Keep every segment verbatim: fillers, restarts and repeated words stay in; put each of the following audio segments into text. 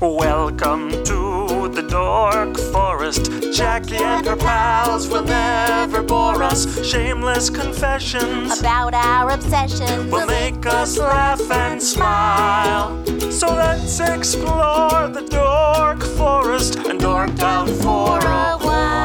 Welcome to the Dork Forest. Jackie and her pals will never bore us. Shameless confessions about our obsession will make us laugh and smile. So let's explore the Dork Forest and dork out for a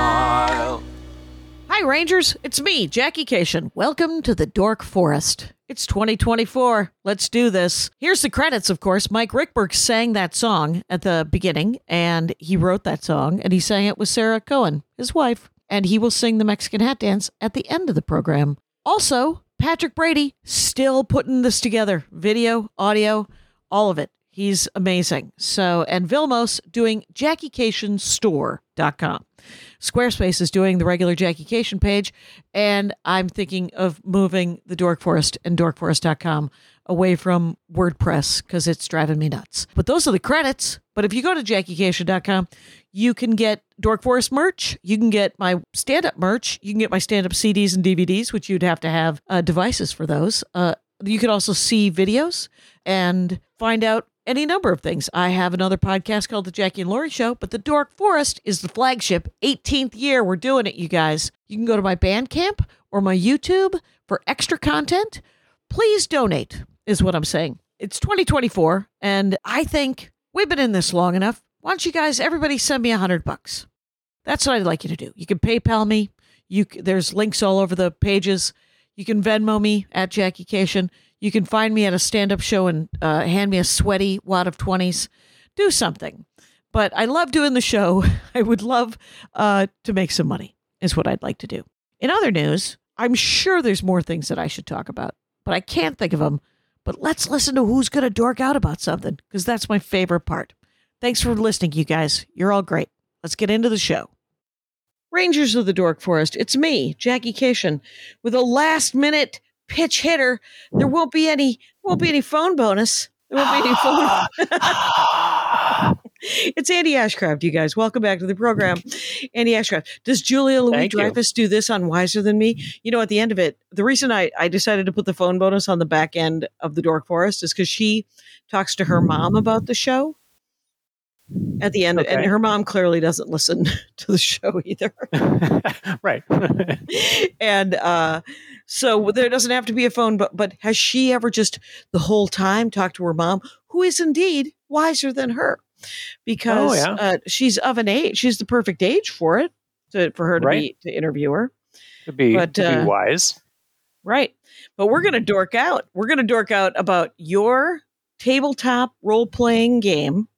while. Hi, Rangers. It's me, Jackie Cation. Welcome to the Dork Forest. It's twenty twenty-four. Let's do this. Here's the credits, of course. Mike Rickberg sang that song at the beginning, and he wrote that song, and he sang it with Sarah Cohen, his wife. And he will sing the Mexican Hat Dance at the end of the program. Also, Patrick Brady still putting this together. Video, audio, all of it. He's amazing. So, and Vilmos doing Jackie Cation Store dot com. Squarespace is doing the regular Jackie Cation page, and I'm thinking of moving the Dork Forest and dork forest dot com away from WordPress because it's driving me nuts. But those are the credits. But if you go to Jackie Cation dot com, you can get Dork Forest merch. You can get my stand-up merch. You can get my stand-up C Ds and D V Ds, which you'd have to have uh, devices for those. Uh, you could also see videos and find out any number of things. I have another podcast called The Jackie and Laurie Show, but the Dork Forest is the flagship. eighteenth year, we're doing it, you guys. You can go to my Bandcamp or my YouTube for extra content. Please donate, is what I'm saying. It's twenty twenty-four, and I think we've been in this long enough. Why don't you guys, everybody send me a hundred bucks? That's what I'd like you to do. You can PayPal me. You, there's links all over the pages. You can Venmo me at Jackie Cation. You can find me at a stand-up show and uh, hand me a sweaty wad of twenties. Do something. But I love doing the show. I would love uh, to make some money, is what I'd like to do. In other news, I'm sure there's more things that I should talk about, but I can't think of them. But let's listen to who's going to dork out about something, because that's my favorite part. Thanks for listening, you guys. You're all great. Let's get into the show. Rangers of the Dork Forest, it's me, Jackie Cation, with a last-minute pitch hitter. There won't be any won't be any phone bonus. There won't be any phone. It's Andy Ashcraft, you guys. Welcome back to the program. Andy Ashcraft. Does Julia Louis-Dreyfus do this on Wiser Than Me? You know, at the end of it, the reason I, I decided to put the phone bonus on the back end of the Dork Forest is because she talks to her mom about the show at the end. Okay. And her mom clearly doesn't listen to the show either. Right. And uh, so there doesn't have to be a phone, but but has she ever just the whole time talked to her mom, who is indeed wiser than her? Because oh, yeah. uh, she's of an age, she's the perfect age for it, to, for her to right. be to interview her. To be, but, to uh, be wise. Right. But we're going to dork out. We're going to dork out about your tabletop role-playing game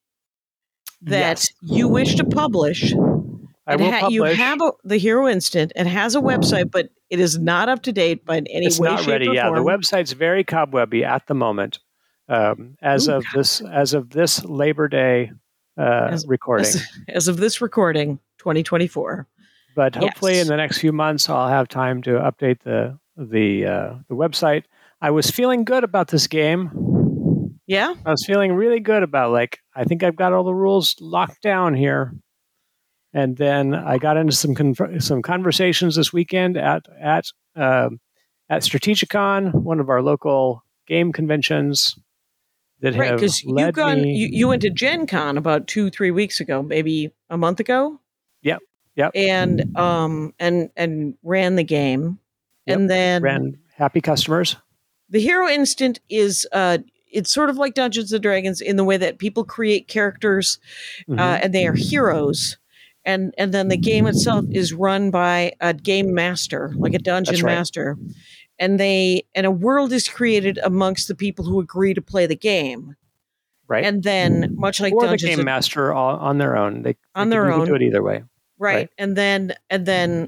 that yes. you wish to publish. I will ha- publish. You have a, the Hero Instant. It has a website, but it is not up to date by any it's way, not shape, ready. or Yeah, form. the website's very cobwebby at the moment. Um, as Ooh, of God. this, as of this Labor Day uh, as, recording, as, as of this recording, twenty twenty-four. But hopefully, yes. in the next few months, I'll have time to update the the uh, the website. I was feeling good about this game. Yeah, I was feeling really good about like I think I've got all the rules locked down here. And then I got into some con- some conversations this weekend at at uh, at Strategicon, one of our local game conventions. That right, because you gone me... you, you went to Gen Con about two three weeks ago, maybe a month ago. Yep, yep. And um and and ran the game, yep. and then ran happy customers. The Hero Instant is uh. It's sort of like Dungeons and Dragons in the way that people create characters mm-hmm. uh, and they are heroes. And and then the game itself is run by a game master, like a dungeon That's right. master. And they and a world is created amongst the people who agree to play the game. Right. And then much like or Dungeons the game and, master on, on their own. They, on they their can, own. do it either way. Right. right. And then and then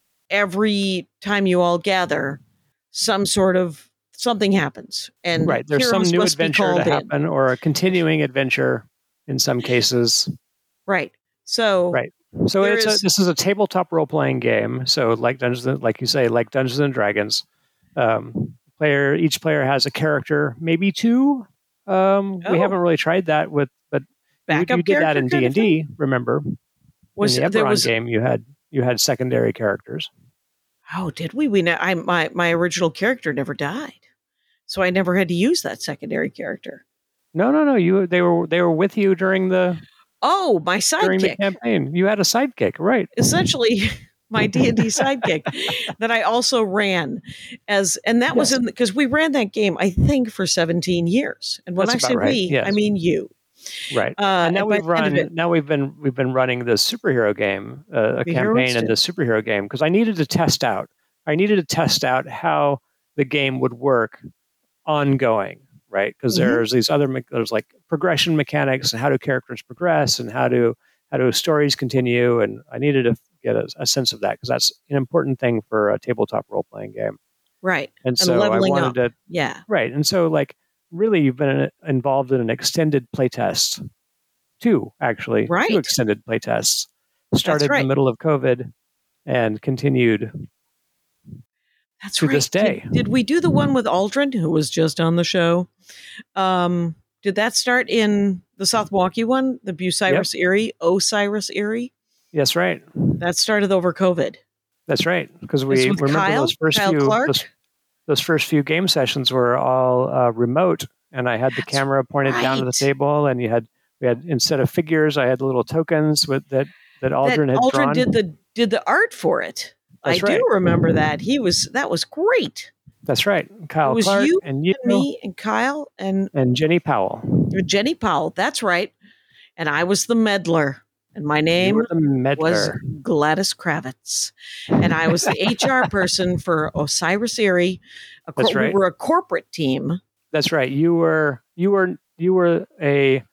every time you all gather, some sort of something happens, and right there's some new adventure to happen, in. or a continuing adventure in some cases. Right. So right. So it's is, a, this is a tabletop role playing game. So like Dungeons, like you say, like Dungeons and Dragons. Um, player each player has a character, maybe two. Um, oh. We haven't really tried that with, but Backup you, you did that in D and D. Remember, was in the Eberron was, game you had you had secondary characters. Oh, did we? We ne- I my my original character never died, so I never had to use that secondary character. No, no, no. You they were they were with you during the Oh, my during the sidekick. campaign. You had a sidekick, right? Essentially my D and D sidekick that I also ran as, and that was Yes. in, because we ran that game, I think, for seventeen years. And when That's I say about right, we, yes. I mean you. Right. Uh, and now and by we've the end of run. it- Now we've been we've been running the superhero game, uh, a The Hero campaign in Instant. the superhero game because I needed to test out. I needed to test out how the game would work ongoing, right? Because Mhm. there's these other me- there's like progression mechanics and how do characters progress and how do how do stories continue, and I needed to get a, a sense of that because that's an important thing for a tabletop role playing game. Right. And And so I leveling wanted up. to Yeah. right, and so like really you've been involved in an extended playtest, two actually, Right. two extended playtests started in right. the middle of COVID and continued That's to right. this day. Did, did we do the one with Aldrin, who was just on the show? Um, did that start in the South Milwaukee one, the Bucyrus Erie, Osiris Erie? Yes, right. That started over COVID. That's right. Because It's we with remember Kyle? those first Kyle few Clark? those, those first few game sessions were all uh, remote, and I had the That's camera pointed down to the right. table, and you had we had instead of figures, I had little tokens with that that Aldrin that had Aldrin drawn. did the did the art for it. That's I right. do remember that. He was that was great. That's right. Kyle It was Clark you and you and me and Kyle and and Jenny Powell. Jenny Powell. That's right. And I was the meddler. And my You name were the was meddler. Gladys Kravitz. And I was the H R person for Osiris Erie. A cor- That's right. We were a corporate team. That's right. You were you were you were a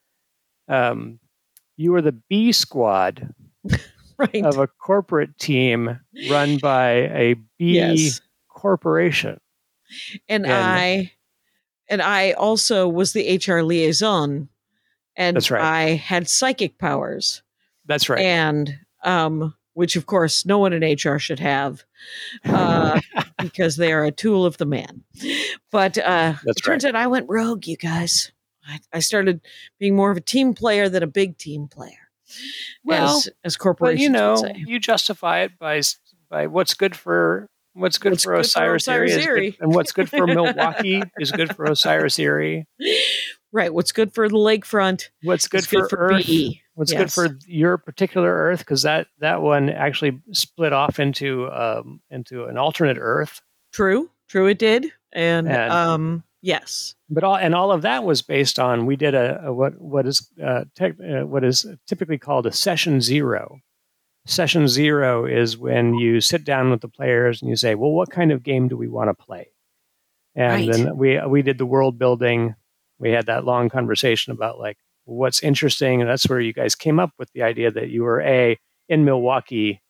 um you were the B squad Right. of a corporate team run by a B Yes. corporation. And, and- I and I also was the H R liaison. And That's right. I had psychic powers. That's right. And um, which of course no one in H R should have, uh, because they are a tool of the man. But uh, That's it turns right. out I went rogue, you guys. I, I started being more of a team player than a big team player. Well, as, as but corporations you know, would say. you justify it by s- by what's good for what's good What's for good for Osiris Erie, Osiris is good- Erie. and what's good for Milwaukee is good for Osiris Erie. Right. What's good for the lakefront What's good is for, Earth? B E. What's Yes. good for your particular Earth? Because that that one actually split off into um, into an alternate Earth. True. True, it did. And, And- um, yes. But all and all of that was based on we did a, a what what is uh, tech, uh, what is typically called a session zero. Session zero is when you sit down with the players and you say, "Well, what kind of game do we want to play?" And Right. then we we did the world building. We had that long conversation about like what's interesting, and that's where you guys came up with the idea that you were a in Milwaukee.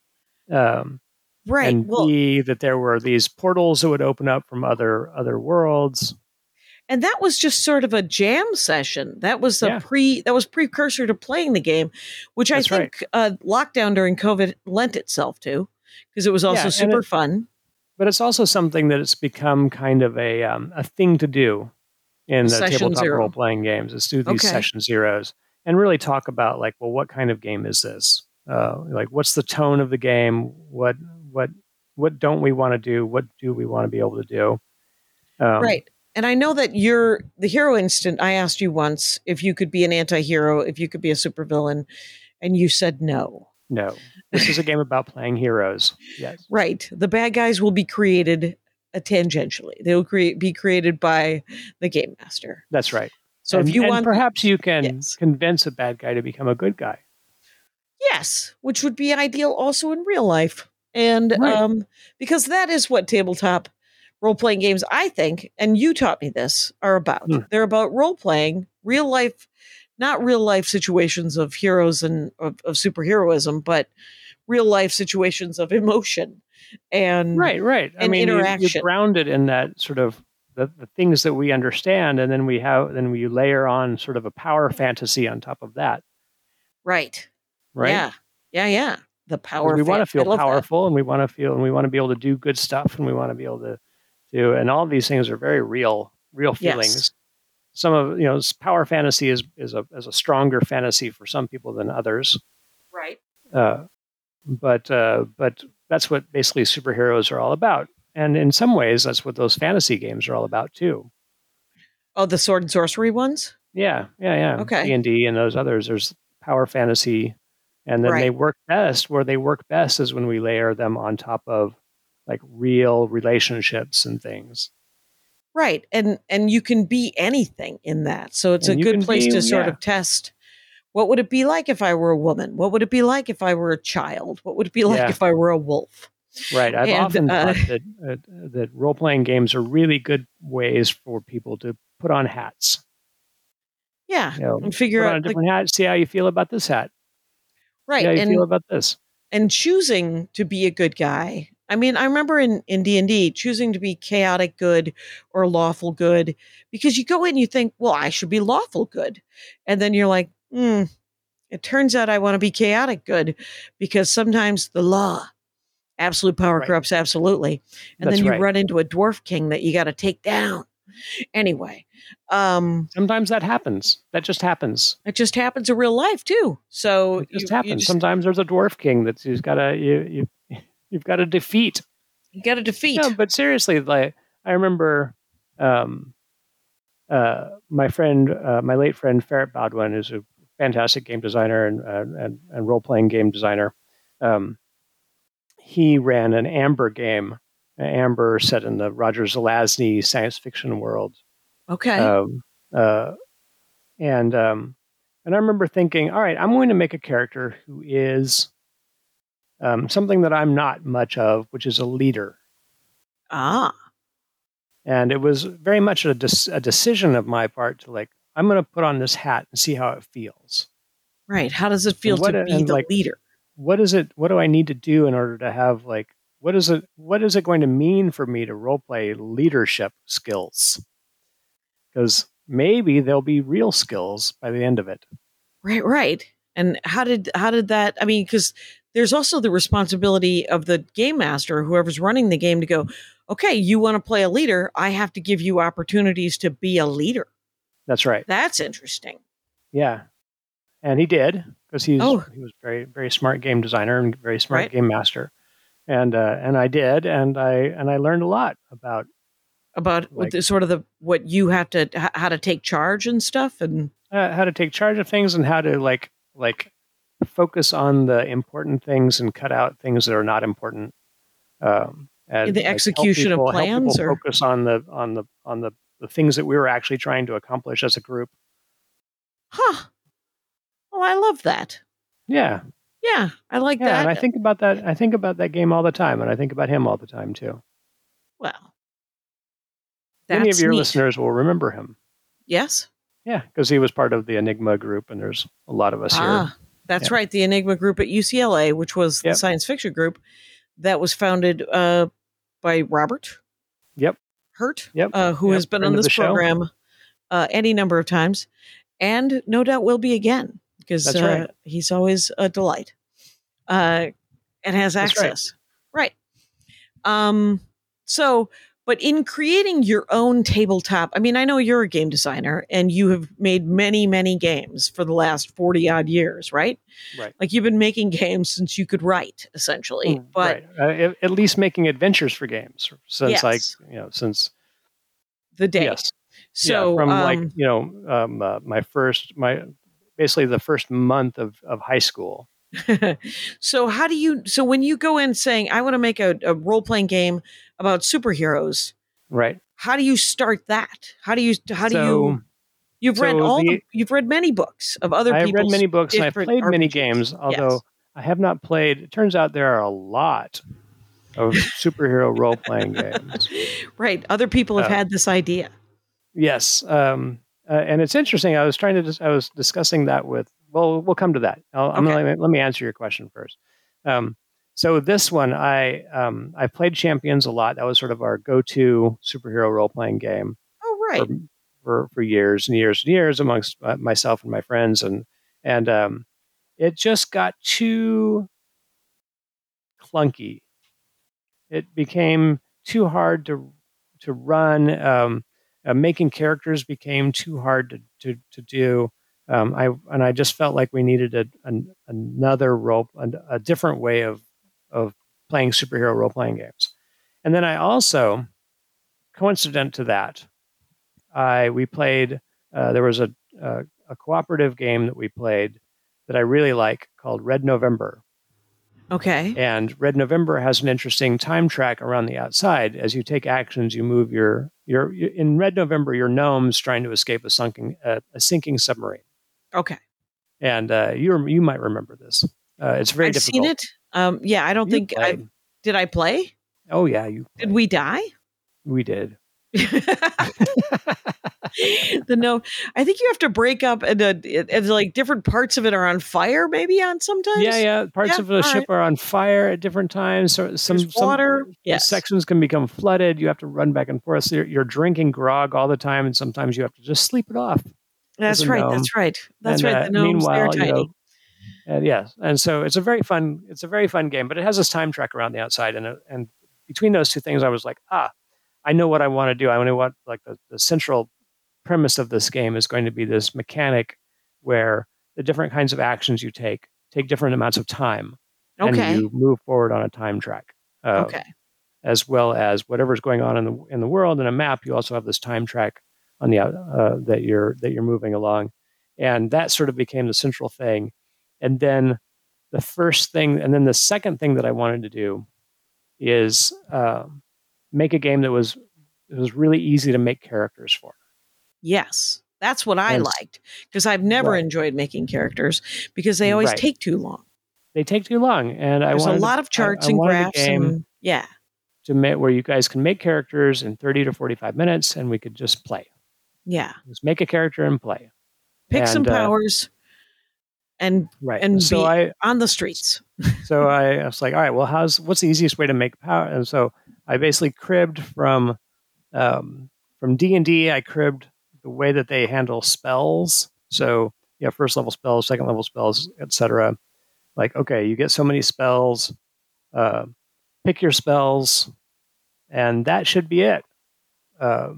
Um, Right. and Well, B, that there were these portals that would open up from other other worlds. and that was just sort of a jam session. That was the Yeah. pre that was precursor to playing the game, which That's I think uh, lockdown during COVID lent itself to, because it was also Yeah, and super it- fun. But it's also something that it's become kind of a um, a thing to do in the Session tabletop zero. role playing games is do these Okay. session zeros and really talk about like, well, what kind of game is this? Uh, like, what's the tone of the game? What what what don't we want to do? What do we want to be able to do? Um, Right. And I know that you're the Hero Instant. I asked you once if you could be an anti-hero, if you could be a supervillain, and you said no. No, this is a game about playing heroes. Yes. Right. The bad guys will be created uh, tangentially. They will create be created by the game master. That's right. So and, if you and want, perhaps you can Yes. convince a bad guy to become a good guy. yes, which would be ideal also in real life, and Right. um, because that is what tabletop role playing games, I think, and you taught me this, are about. Hmm. They're about role playing, real life, not real life situations of heroes and of, of superheroism, but real life situations of emotion and Right, right. I and mean, you, you interaction. ground it in that sort of the, the things that we understand, and then we have then we layer on sort of a power fantasy on top of that, right. right? Yeah. Yeah. Yeah. The 'Cause power. we want to fan- I feel love that. powerful, and we want to feel, and we want to be able to do good stuff, and we want to be able to do, and all of these things are very real, real feelings. Yes. Some of you know, s- power fantasy is is a is a stronger fantasy for some people than others. Right. Uh, but uh, but that's what basically superheroes are all about, and in some ways, that's what those fantasy games are all about too. Oh, the sword and sorcery ones? Yeah, yeah, yeah. Okay. D and D and those others. There's power fantasy, and then Right. they work best. Where they work best is when we layer them on top of like real relationships and things. Right. And and you can be anything in that. So it's And a you good can place be, to sort yeah. of test what would it be like if I were a woman? What would it be like if I were a child? What would it be like Yeah. if I were a wolf? Right. I've And, often uh, thought that uh, that role playing games are really good ways for people to put on hats. Yeah. You know, And figure put on a out like different hat. See how you feel about this hat. See right. how you feel And about this. and choosing to be a good guy. I mean, I remember in, in D and D choosing to be chaotic good or lawful good because you go in and you think, well, I should be lawful good. And then you're like, hmm, it turns out I want to be chaotic good because sometimes the law, absolute power Right. corrupts absolutely. And That's then you right. run into a dwarf king that you got to take down. Anyway, um, Sometimes that happens. That just happens. it just happens in real life too. So It just you, happens. you just Sometimes there's a dwarf king that's who's got to you you you've got to defeat. you got to defeat. No, but seriously, like I remember, um, uh, my friend, uh, my late friend Ferret Baldwin is a fantastic game designer and uh, and, and role playing game designer. Um, he ran an Amber game, Amber set in the Roger Zelazny science fiction world. Okay. Um, uh, and um, and I remember thinking, all right, I'm going to make a character who is um, something that I'm not much of, which is a leader. ah. And it was very much a, de- a decision of my part to like, I'm going to put on this hat and see how it feels. Right. How does it feel what- to be and, the like, leader? What is it? What do I need to do in order to have like, what is it? What is it going to mean for me to role play leadership skills? Because maybe there'll be real skills by the end of it. Right, right. And how did how did that? I mean, because there's also the responsibility of the game master, whoever's running the game, to go, okay, you want to play a leader? I have to give you opportunities to be a leader. That's right. That's interesting. Yeah, and he did because he's Oh. he was very very smart game designer and very smart Right. game master, and uh, and I did, and I and I learned a lot about About what Like- the, sort of the what you have to h- how to take charge and stuff, and uh, how to take charge of things and how to like like focus on the important things and cut out things that are not important. Um, and In the like, help execution of people- help plans, people or- focus on the on the on the, the things that we were actually trying to accomplish as a group. huh? Oh, I love that. Yeah, Yeah, I like yeah. that. And I think about that. I think about that game all the time, and I think about him all the time too. well, Many of that's your neat. listeners will remember him. Yes. Yeah, because he was part of the Enigma group, and there's a lot of us here. Ah, that's Yeah. right. The Enigma group at U C L A, which was the Yep. science fiction group that was founded uh, by Robert Yep. Hurt, Yep. uh, who Yep. has been Friend on of this the show. program uh, any number of times, and no doubt will be again because That's uh, right. he's always a delight uh, and has That's right. access. Right. Um. So, but in creating your own tabletop, I mean, I know you're a game designer and you have made many, many games for the last forty odd years, right? Right. Like you've been making games since you could write, essentially. Mm, But right. Uh, at, at least making adventures for games since Yes. like you know since the day. yes So, yeah, from um, like you know um, uh, my first my basically the first month of, of high school. so how do you, so when you go in saying, I want to make a, a role playing game about superheroes, Right. how do you start that? How do you, how do So, you, you've read so all the, the- you've read many books of other I've people's read many books and I've different played many R P Gs. games, although Yes. I have not played. It turns out there are a lot of superhero role playing games. Right. Other people have Uh, had this idea. Yes, um, uh, and it's interesting. I was trying to. Dis- I was discussing that with. Well, we'll come to that. I'll, I'm Okay. gonna, let me answer your question first. Um, so this one, I um, I played Champions a lot. That was sort of our go-to superhero role-playing game Oh, right. for, for for years and years and years amongst uh, myself and my friends, and and um, it just got too clunky. It became too hard to to run. Um, uh, making characters became too hard to to, to do. Um, I and I just felt like we needed a, an, another role, a, a different way of of playing superhero role playing games. And then I also, coincident to that, I we played. Uh, there was a uh, a cooperative game that we played that I really like called Red November. Okay. And Red November has an interesting time track around the outside. As you take actions, you move your your in Red November, your gnomes trying to escape a sunken uh, a sinking submarine. Okay. And uh, you you might remember this. Uh, it's very I've difficult. seen it. Um, yeah, I don't You think I played. did. I play? Oh yeah, you. Did played. we die? We did. The no, I think you have to break up and uh, it, it's like different parts of it are on fire. Maybe on sometimes. Yeah, yeah. Parts Yeah, of the all ship right. are on fire at different times. So some, There's some water. Yes. sections can become flooded. You have to run back and forth. So you're, you're drinking grog all the time, and sometimes you have to just sleep it off. That's as a right. gnome. That's right. That's And, right. uh, The gnomes, they're meanwhile, you tiny. know, and yes, and so it's a very fun. It's a very fun game, but it has this time track around the outside, and uh, and between those two things, I was like, ah, I know what I want to do. I know what like the, the central premise of this game is going to be this mechanic where the different kinds of actions you take take different amounts of time, Okay. and you move forward on a time track. Uh, Okay. As well as whatever's going on in the in the world in a map, you also have this time track on the out uh, that you're that you're moving along, and that sort of became the central thing. And then the first thing, and then the second thing that I wanted to do is uh, make a game that was it was really easy to make characters for. Yes. That's what I And- liked because I've never Right. enjoyed making characters because they always Right. take too long. They take too long, and I There's a wanted lot to, of charts I, I and wanted a graphs game and yeah. to make where you guys can make characters in thirty to forty-five minutes, and we could just play. Yeah. Just make a character and play. Pick some And, uh, powers and Right. and so be I on the streets. so I, I was like, all right, well, how's what's the easiest way to make power? And so I basically cribbed from um, from D and D. I cribbed the way that they handle spells. So you have first level spells, second level spells, et cetera. Like, okay, you get so many spells. Uh, pick your spells, and that should be it. Uh,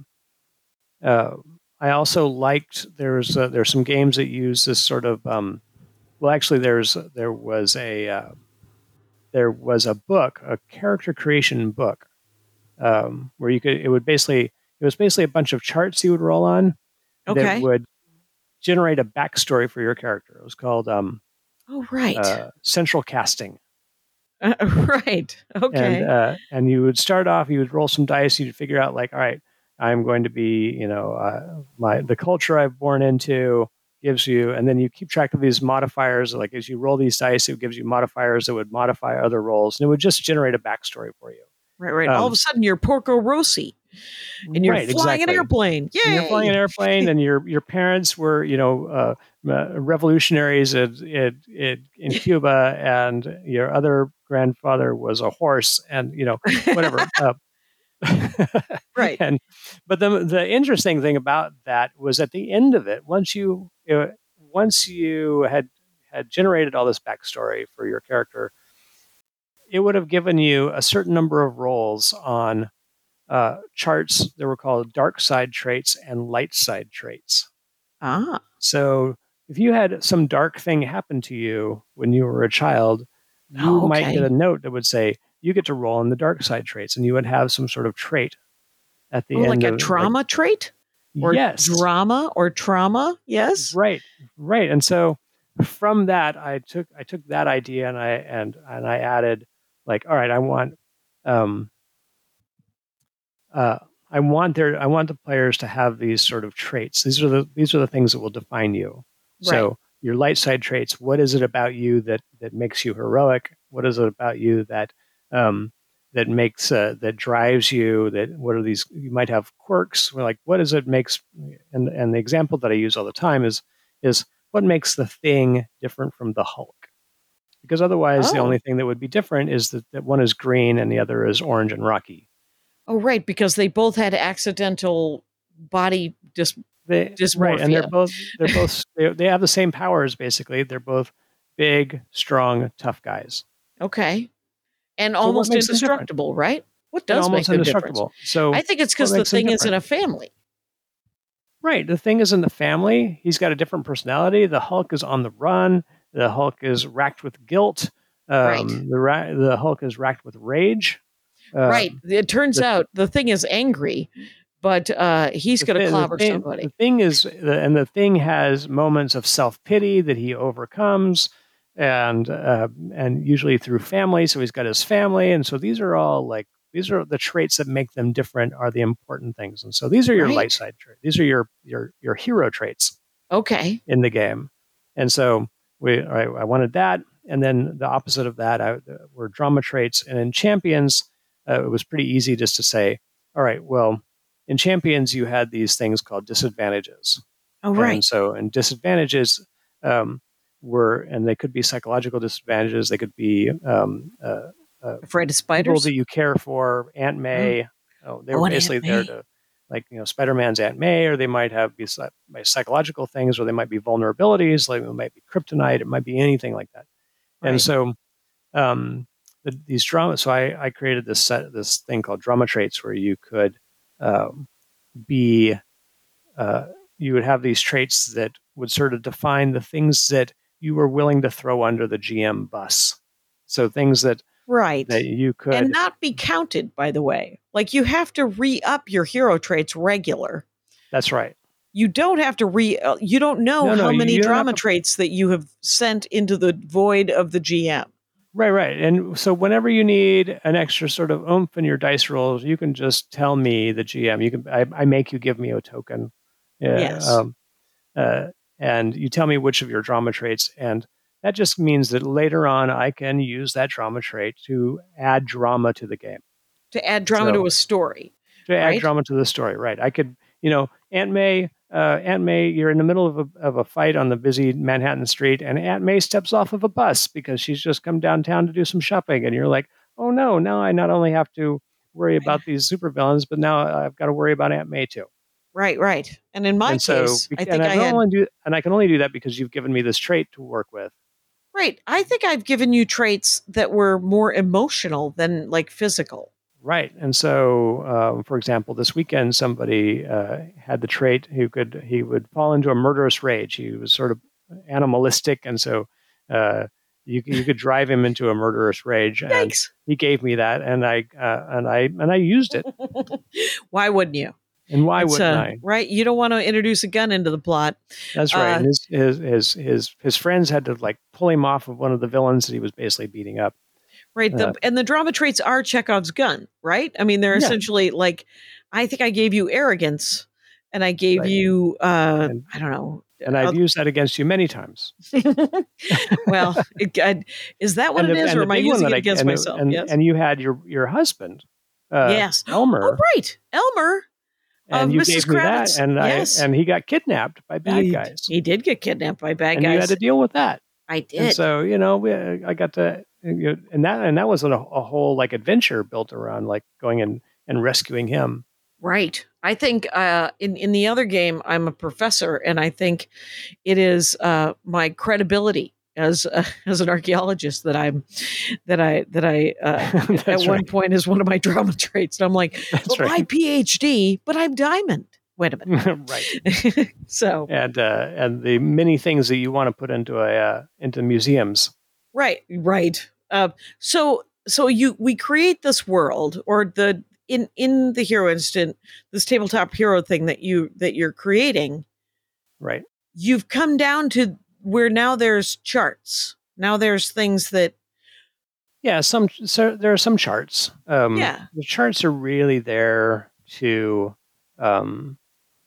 uh, I also liked there's uh, there's some games that use this sort of um, well, actually, there's there was a uh, there was a book, a character creation book, um, where you could it would basically it was basically a bunch of charts you would roll on Okay. that would generate a backstory for your character. It was called um, Oh right. uh, Central Casting. Uh, right. Okay. And uh, and you would start off, you would roll some dice, you'd figure out like, all right, I'm going to be, you know, uh, my the culture I've born into gives you, and then you keep track of these modifiers. Like as you roll these dice, it gives you modifiers that would modify other rolls, and it would just generate a backstory for you. right. Right. All um, of a sudden, you're Porco Rossi, and you're Right, flying exactly. an airplane. Yay! And you're flying an airplane, and your your parents were, you know, uh, uh, revolutionaries in, in, in, in Cuba, and your other grandfather was a horse, and you know, whatever. uh, Right. And but the the interesting thing about that was at the end of it, once you uh, once you had had generated all this backstory for your character, it would have given you a certain number of rolls on uh, charts that were called dark side traits and light side traits. Ah. So if you had some dark thing happen to you when you were a child, you Oh, might okay. get a note that would say you get to roll in the dark side traits, and you would have some sort of trait at the Oh, end like a of trauma trait or yes, drama or trauma. Yes. right, right. And so from that, I took I took that idea and I and and I added like, all right, I want um uh I want their I want the players to have these sort of traits. These are the these are the things that will define you. So Right. your light side traits, what is it about you that that makes you heroic? What is it about you that um that makes uh, that drives you? That what are these? You might have quirks. Like what is it makes? And and the example that I use all the time is is what makes the Thing different from the Hulk? Because otherwise, the Oh. only thing that would be different is that, that one is green and the other is orange and rocky. Oh, right. Because they both had accidental body dis. They, right, and they're Dysmorphia. both they're both they, they have the same powers basically. They're both big, strong, tough guys. Okay. And what almost makes them different? indestructible, right? What They're does make almost them different? indestructible. So I think it's because what the makes them Thing is in different? a family. Right. The Thing is in the family. He's got a different personality. The Hulk is on the run. The Hulk is racked with guilt. Um, Right. The ra- the Hulk is racked with rage. Uh, Right. It turns the- out the Thing is angry, but uh, he's The going to thi- the clobber thing, somebody. the thing is, the- and the thing has moments of self pity that he overcomes, and uh, and usually through family. So he's got his family, and so these are all like these are the traits that make them different. Are the important things, and so these are your Right. light side traits. These are your your your hero traits Okay. in the game, and so we I, I wanted that, and then the opposite of that I, were drama traits, and in Champions uh, it was pretty easy just to say, all right, well, in Champions you had these things called disadvantages, Oh, right. and so and disadvantages um, were, and they could be psychological disadvantages, they could be um, uh, uh, Afraid of people spiders? that you care for, Aunt May. Oh, they Oh, were and Aunt basically there May. to, like, you know, Spider-Man's Aunt May, or they might have be psy- by psychological things, or they might be vulnerabilities, like it might be kryptonite, it might be anything like that. And Right. so um, the, these drama, so I, I created this set, this thing called drama traits, where you could um, be, uh, you would have these traits that would sort of define the things that you were willing to throw under the G M bus. So things that Right. that you could, And not be counted, by the way. Like you have to re-up your hero traits regular. that's right. You don't have to re. Uh, you don't know No, no, how you- many you don't drama have to- traits that you have sent into the void of the G M. Right, right. And so whenever you need an extra sort of oomph in your dice rolls, you can just tell me, the G M. You can, I, I make you give me a token. Yeah, Yes. Um, uh, and you tell me which of your drama traits, and that just means that later on I can use that drama trait to add drama to the game, To add drama So- to a story. to add Right. drama to the story. Right. I could, you know, Aunt May, uh, Aunt May, you're in the middle of a, of a fight on the busy Manhattan street, and Aunt May steps off of a bus because she's just come downtown to do some shopping. And you're like, oh no, now I not only have to worry about these supervillains, but now I've got to worry about Aunt May too. Right, right. And in my and so, case, I and think I, can had. only do, and I can only do that because you've given me this trait to work with. Right. I think I've given you traits that were more emotional than like physical. Right. And so, um, for example, this weekend, somebody uh, had the trait who could, he would fall into a murderous rage. He was sort of animalistic. And so uh, you, you could drive him into a murderous rage. And Thanks. he gave me that. And I, uh, and I, and I used it. Why wouldn't you? And why It's, wouldn't uh, I? Right. You don't want to introduce a gun into the plot. That's right. uh, and his, his, his, his, his friends had to like pull him off of one of the villains that he was basically beating up. Right. The, Uh, and the drama traits are Chekhov's gun, right? I mean, they're Yeah. essentially like, I think I gave you arrogance and I gave Right. you, uh, And- I don't know. And I've used that against you many times. well, it, I, is that what And it the- is, and or the am I big one using that it I- against and the- myself? And, yes. and you had your, your husband, uh, yes. Elmer. Oh, right. Elmer. and of you Missus gave me Kravitz. that, and Yes. I and he got kidnapped by bad he, guys, He did get kidnapped by bad and guys. you had to deal with that. I And did. so you know, we, I got to, you know, and that and that was a, a whole like adventure built around like going and and rescuing him. Right. I think uh, in in the other game, I'm a professor, and I think it is uh, my credibility as uh, as an archaeologist that I'm that I that I uh, at That's one right. point is one of my drama traits. And I'm like, That's well, my right. PhD, but I'm diamond. Wait a minute. right. so And uh, and the many things that you want to put into a uh, into museums. right, right. Uh, so so you we create this world, or the in in the hero instant, this tabletop hero thing that you that you're creating. Right. You've come down to where now there's charts. Now there's things that Yeah. Some so there are some charts. Um, Yeah. The charts are really there to um,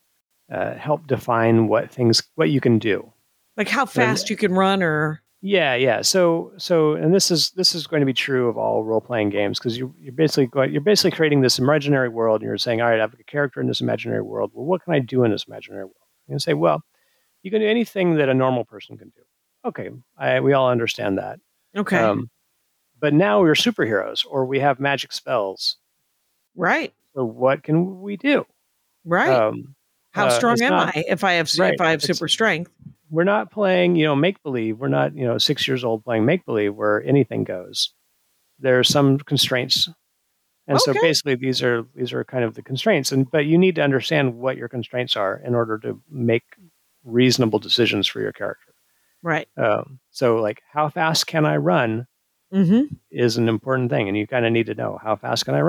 uh, help define what things what you can do. like how fast you can run, or Yeah, yeah. So, so, and this is this is going to be true of all role playing games, because you you're basically going, you're basically creating this imaginary world, and you're saying, all right, I have a character in this imaginary world. Well, what can I do in this imaginary world? You can say, well, you can do anything that a normal person can do. Okay, I, we all understand that. okay, Um, but now we're superheroes, or we have magic spells. right, So, what can we do? right. Um, how uh, strong it's am not- I if I have Right, if I have it's- super strength? We're not playing, you know, make believe. We're not, you know, six years old playing make believe where anything goes. There are some constraints, and so Okay. basically these are these are kind of the constraints. And but you need to understand what your constraints are in order to make reasonable decisions for your character. Right. Um, so, like, how fast can I run Mm-hmm. is an important thing, and you kind of need to know how fast can I run.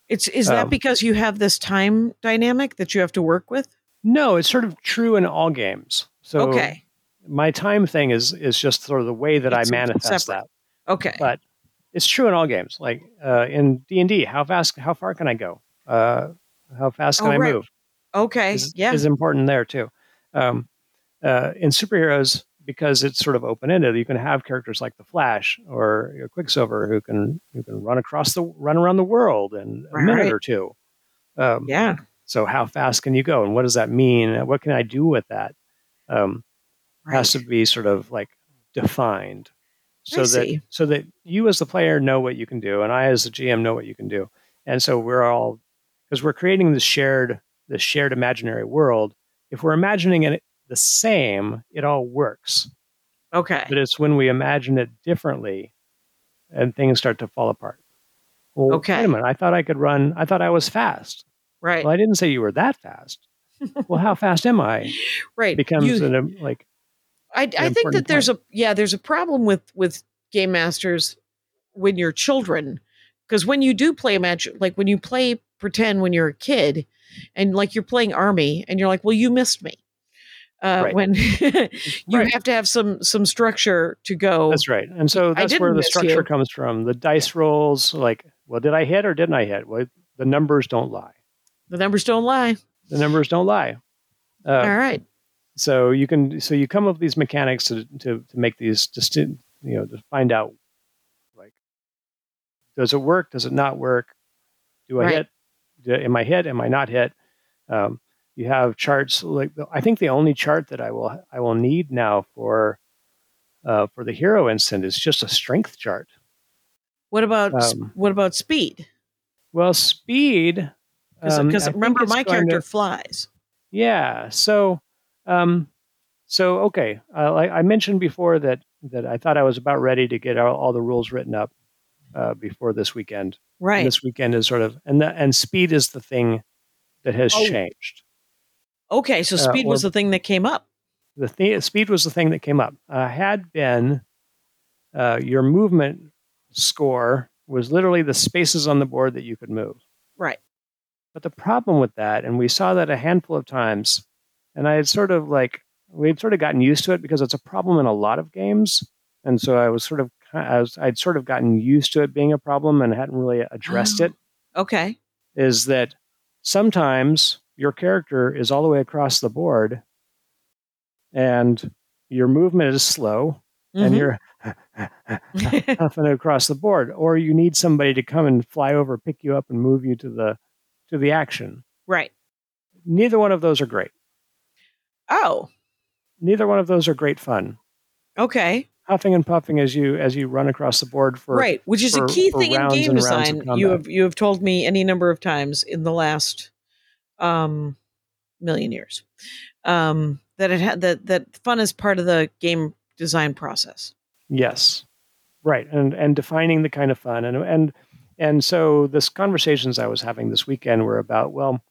It's is that Um, because you have this time dynamic that you have to work with? No, it's sort of true in all games. So Okay. my time thing is is just sort of the way that It's I manifest separate. that. Okay. But it's true in all games. Like uh, in D and D, how fast, how far can I go? Uh, how fast can Oh, I right. move? Okay. Is, yeah. is important there too. Um, uh, in superheroes, because it's sort of open ended, you can have characters like the Flash or you know, Quicksilver who can who can run across the run around the world in a Right. minute or two. Um, yeah. So how fast can you go, and what does that mean? What can I do with that? Um, Right. Has to be sort of like defined, so I that see. so that you as the player know what you can do, and I as the G M know what you can do, and so we're all because we're creating this shared this shared imaginary world. If we're imagining it the same, it all works. Okay. But it's when we imagine it differently, and things start to fall apart. Well, Okay. wait a minute. I thought I could run. I thought I was fast. Right. Well, I didn't say you were that fast. Well, how fast am I? right. Becomes You- an um, like I, I think that important there's a yeah there's a problem with with game masters when you're children, because when you do play a match, like when you play pretend when you're a kid and like you're playing army and you're like, well, you missed me. Uh, Right. When you Right. have to have some some structure to go. That's right. And so I that's didn't where the miss structure you. comes from. The dice rolls, like, well, did I hit or didn't I hit? Well, the numbers don't lie. The numbers don't lie. The numbers don't lie. Uh, All right. So you can, so you come up with these mechanics to to, to make these distinct, you know, to find out, like, does it work? Does it not work? Do I Right. hit? Do, am I hit? Am I not hit? Um, you have charts like I think the only chart that I will I will need now for uh, for the hero instant is just a strength chart. What about s- Um, what about speed? Well, speed. Because um, I think remember, it's my going character to- flies. yeah. So, um, so okay. Uh, like I mentioned before that that I thought I was about ready to get all, all the rules written up uh, before this weekend. Right. And this weekend is sort of and the, and speed is the thing that has Oh. changed. Okay, so uh, speed was or- the thing that came up. The thing, speed was the thing that came up. Uh, had been uh, your movement score was literally the spaces on the board that you could move. Right. But the problem with that, and we saw that a handful of times, and I had sort of like, we had sort of gotten used to it because it's a problem in a lot of games. And so I was sort of, I was, I'd sort of gotten used to it being a problem and hadn't really addressed Oh. it, Okay. is that sometimes your character is all the way across the board and your movement is slow and Mhm. you're huffing across the board, or you need somebody to come and fly over, pick you up and move you to the, to the action. right. Neither one of those are great. Oh. Neither one of those are great fun. Okay. Huffing and puffing as you as you run across the board for right, which is for- a key for thing in rounds game and rounds of design. You combat. have you have told me any number of times in the last um, million years um, that it had that that fun is part of the game design process. Yes, right, and and defining the kind of fun and and and so this conversations I was having this weekend were about, well,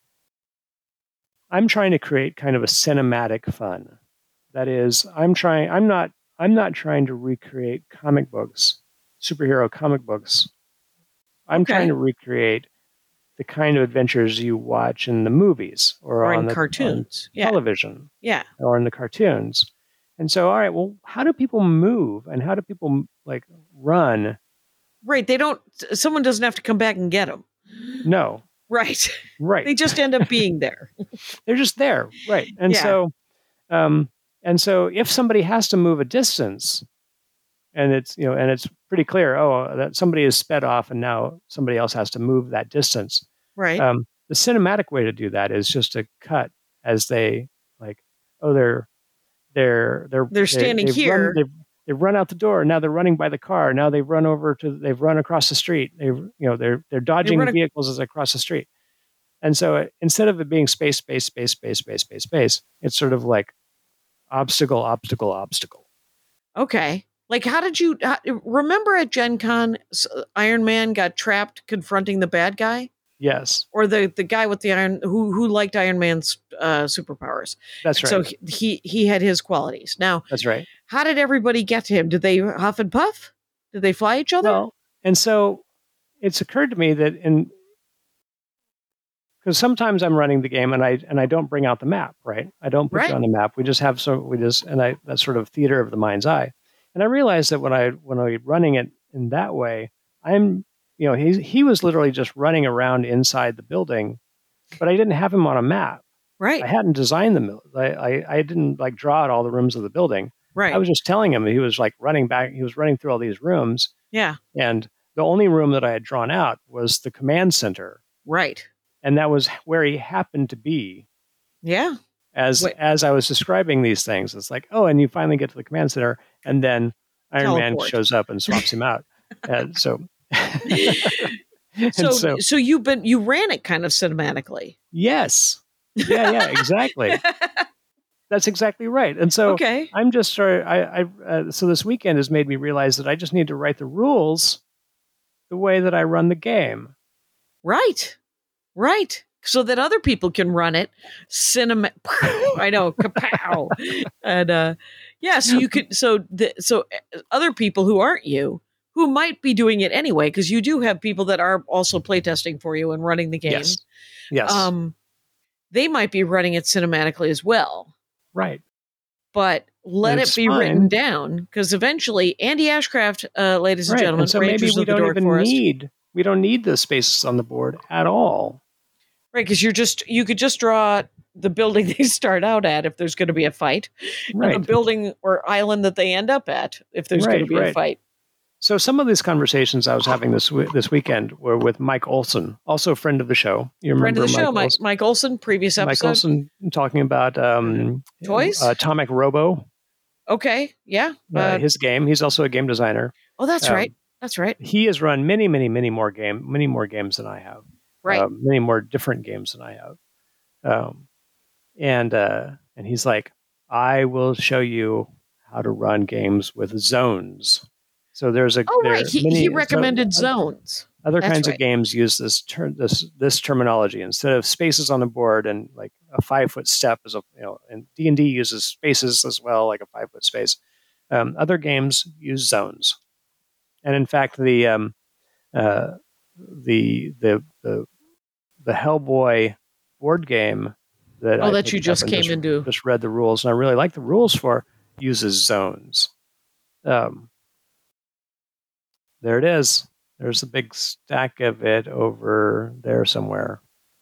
I'm trying to create kind of a cinematic fun. That is, I'm trying. I'm not. I'm not trying to recreate comic books, superhero comic books. I'm Okay. trying to recreate the kind of adventures you watch in the movies or, Or on in the cartoons. on Yeah. television Yeah. or in the cartoons. And so, all right, well, how do people move and how do people like run? Right. They don't. Someone doesn't have to come back and get them. No, Right. right. They just end up being there. They're just there, right? And Yeah. so, um, and so, if somebody has to move a distance, and it's you know, and it's pretty clear, oh, that somebody is sped off, and now somebody else has to move that distance. Right. Um, the cinematic way to do that is just to cut as they like, oh, they're they're they're They're standing they've here. Run, they've, they've run out the door. Now they're running by the car. Now they've run over to. They've run across the street. They've you know they're they're dodging run ac- vehicles as they cross the street. And so uh, instead of it being space, space, space, space, space, space, space, it's sort of like obstacle, obstacle, obstacle. Okay. Like, how did you how, remember at Gen Con, s- Iron Man got trapped confronting the bad guy, Yes, or the the guy with the iron who who liked Iron Man's uh, superpowers? that's right. So he, he he had his qualities. Now, that's right. how did everybody get to him? Did they huff and puff? Did they fly each other? Well, and so it's occurred to me that in because sometimes I'm running the game and I and I don't bring out the map, right? I don't put Right. you on the map. We just have so we just and I that sort of theater of the mind's eye. And I realized that when I when I running it in that way, I'm you know he he was literally just running around inside the building, but I didn't have him on a map. Right. I hadn't designed them. I, I I didn't like draw out all the rooms of the building. Right. I was just telling him he was like running back. He was running through all these rooms, yeah. and the only room that I had drawn out was the command center, Right. and that was where he happened to be. Yeah. As Wait. as I was describing these things, it's like, oh, and you finally get to the command center, and then Iron Man Teleport. shows up and swaps him out. And so, and So, so, so you've been you ran it kind of cinematically. yes, yeah, yeah, exactly. That's exactly right. And so, Okay. I'm just started. I, I uh, so this weekend has made me realize that I just need to write the rules the way that I run the game. Right. Right. So that other people can run it cinema. I know. Kapow. And uh, yeah, so you could, so, the, so other people who aren't you, who might be doing it anyway, because you do have people that are also playtesting for you and running the game. Yes. Yes. Um, they might be running it cinematically as well. Right. But let It's it be fine. written down, because eventually Andy Ashcraft, uh, ladies and Right. gentlemen, And so maybe Rangers we of the don't Dork even Forest. need we don't need the spaces on the board at all. Right, because you're just you could just draw the building they start out at if there's going to be a fight, Right. and the building or island that they end up at if there's Right, going to be a right. fight. So some of these conversations I was having this w- this weekend were with Mike Olson, also a friend of the show. You remember Friend of the show, Mike Mike, Olson? Mike Olson, previous Mike episode. Olson talking about um, Toys? uh, Atomic Robo, Okay, yeah. uh, Uh, his game. He's also a game designer. oh, that's um, right. That's right. He has run many, many, many more game, many more games than I have. Right. Um, many more different games than I have. Um, and uh, and he's like, I will show you how to run games with zones. So there's a oh, there right. are He, many- he so- recommended zones. Other That's kinds right. of games use this term this this terminology instead of spaces on the board and like a five foot step is a you know and D and D uses spaces as well, like a five foot space. Um, other games use zones, and in fact the um, uh, the the the the Hellboy board game that Oh, I that you picked up just and came into. just read the rules and I really like the rules for uses zones. Um, there it is. There's a big stack of it over there somewhere.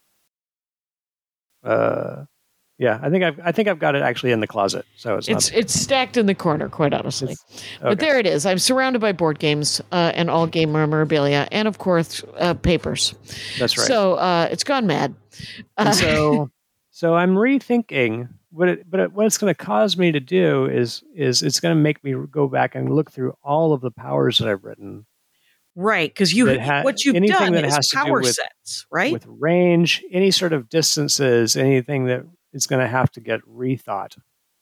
Uh, yeah, I think I've I think I've got it actually in the closet. So it's, It's not. it's stacked in the corner, quite honestly. It's- But okay. there it is. I'm surrounded by board games uh, and all game memorabilia, and of course uh, papers. That's right. So uh, it's gone mad. Uh, And so so I'm rethinking what it, but it, what it's going to cause me to do is is it's going to make me go back and look through all of the powers that I've written right, because you that ha- what you've anything done that is has to do power with- sets, right? with range, any sort of distances, anything that is going to have to get rethought.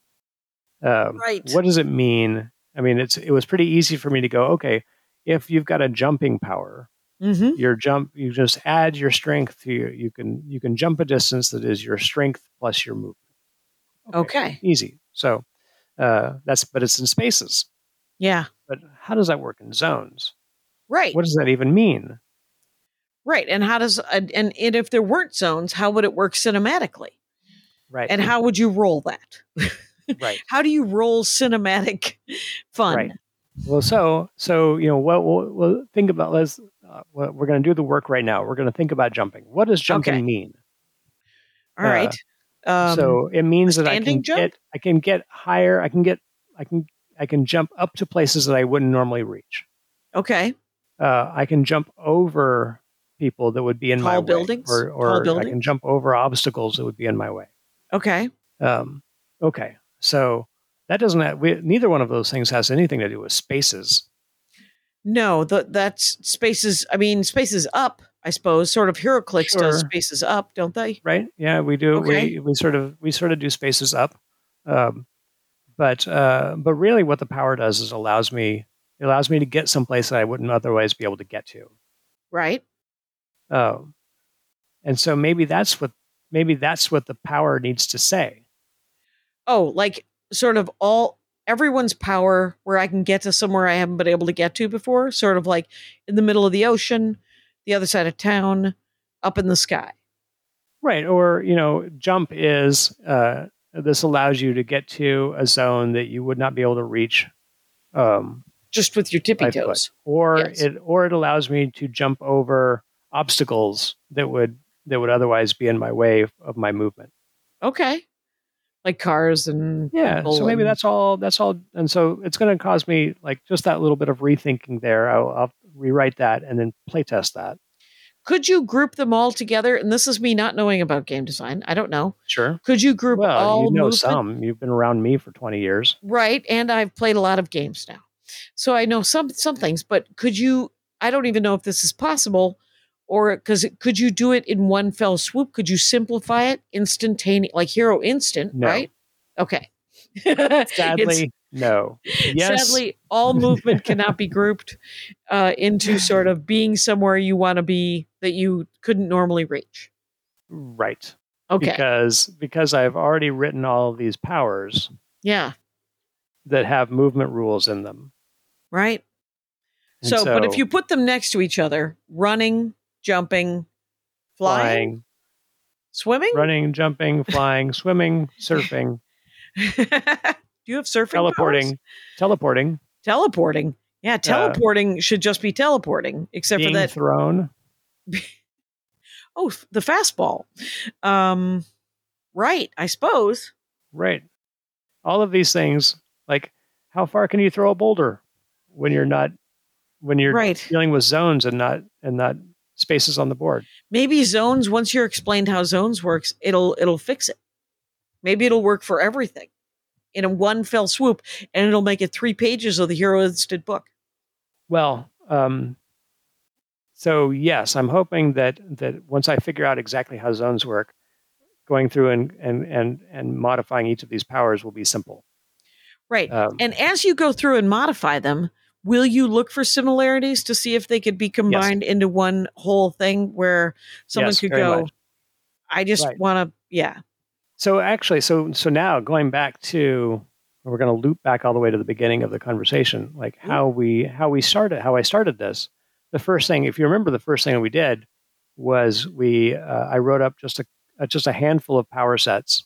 Um, Right. What does it mean? I mean, it's it was pretty easy for me to go, okay, if you've got a jumping power, mm-hmm. your jump, you just add your strength to your, you can you can jump a distance that is your strength plus your movement. Okay. Easy. So uh, that's but it's in spaces. Yeah. But how does that work in zones? Right. What does that even mean? Right. And how does and, and and if there weren't zones, how would it work cinematically? Right. And how would you roll that? right. How do you roll cinematic fun? Right. Well, so so you know what we'll, we'll think about. Let's uh, what- we're going to do the work right now. We're going to think about jumping. What does jumping Okay. mean? All right. Um, so it means that I standing can jump? get I can get higher. I can get I can I can jump up to places that I wouldn't normally reach. okay. Uh, I can jump over people that would be in my Tall way, buildings? or, Tall or I buildings? can jump over obstacles that would be in my way. Okay. Um, okay, so that doesn't have, we, neither one of those things has anything to do with spaces. No, the, that's spaces. I mean, spaces up. I suppose sort of HeroClix does Sure. spaces up, don't they? Right? Yeah, we do. Okay. We we sort of we sort of do spaces up, um, but uh, but really, what the power does is allows me it allows me to get someplace that I wouldn't otherwise be able to get to. Right. Um, and so maybe that's what maybe that's what the power needs to say. Oh, like sort of all everyone's power where I can get to somewhere I haven't been able to get to before, sort of like in the middle of the ocean, the other side of town, up in the sky. Right. Or, you know, jump is, uh, this allows you to get to a zone that you would not be able to reach. Um, Just with your tippy by toes. foot. Or Yes. it, or it allows me to jump over obstacles that would, that would otherwise be in my way of my movement. Okay. Like cars and Yeah. people So maybe and- that's all, that's all. And so it's going to cause me like just that little bit of rethinking there. I'll, I'll rewrite that and then playtest that. Could you group them all together? And this is me not knowing about game design. I don't know. Sure. Could you group Well, all you know movement? some. You've been around me for twenty years. Right. And I've played a lot of games now. So I know some some things, but could you, I don't even know if this is possible, or because could you do it in one fell swoop? Could you simplify it instantaneous, like Hero Instant, No. right? Okay. Sadly, no. Yes. Sadly, all movement cannot be grouped uh, into sort of being somewhere you want to be that you couldn't normally reach. Right. Okay. Because because I've already written all of these powers Yeah. that have movement rules in them. Right. And So, but if so- you put them next to each other, running, jumping, flying, Flying, swimming, running, jumping, flying, swimming, surfing, do you have surfing? teleporting, powers? teleporting, Teleporting. Yeah, teleporting should just be teleporting, except being for that. thrown. Oh, f- the fastball. Um, right. I suppose. Right. All of these things, like how far can you throw a boulder when you're not when you're Right. dealing with zones and not and not spaces on the board. Maybe zones. Once you're explained how zones works, it'll it'll fix it. Maybe it'll work for everything in a one fell swoop, and it'll make it three pages of the Hero Instant book. Well, um, so yes, I'm hoping that that once I figure out exactly how zones work, going through and and and and modifying each of these powers will be simple. Right. Um, And as you go through and modify them, will you look for similarities to see if they could be combined into one whole thing where someone Yes, could very go, much. I just Right. want to, yeah. So actually, so so now going back to, we're going to loop back all the way to the beginning of the conversation, like how we how we started, how I started this. The first thing, if you remember, the first thing we did was we uh, I wrote up just a uh, just a handful of power sets,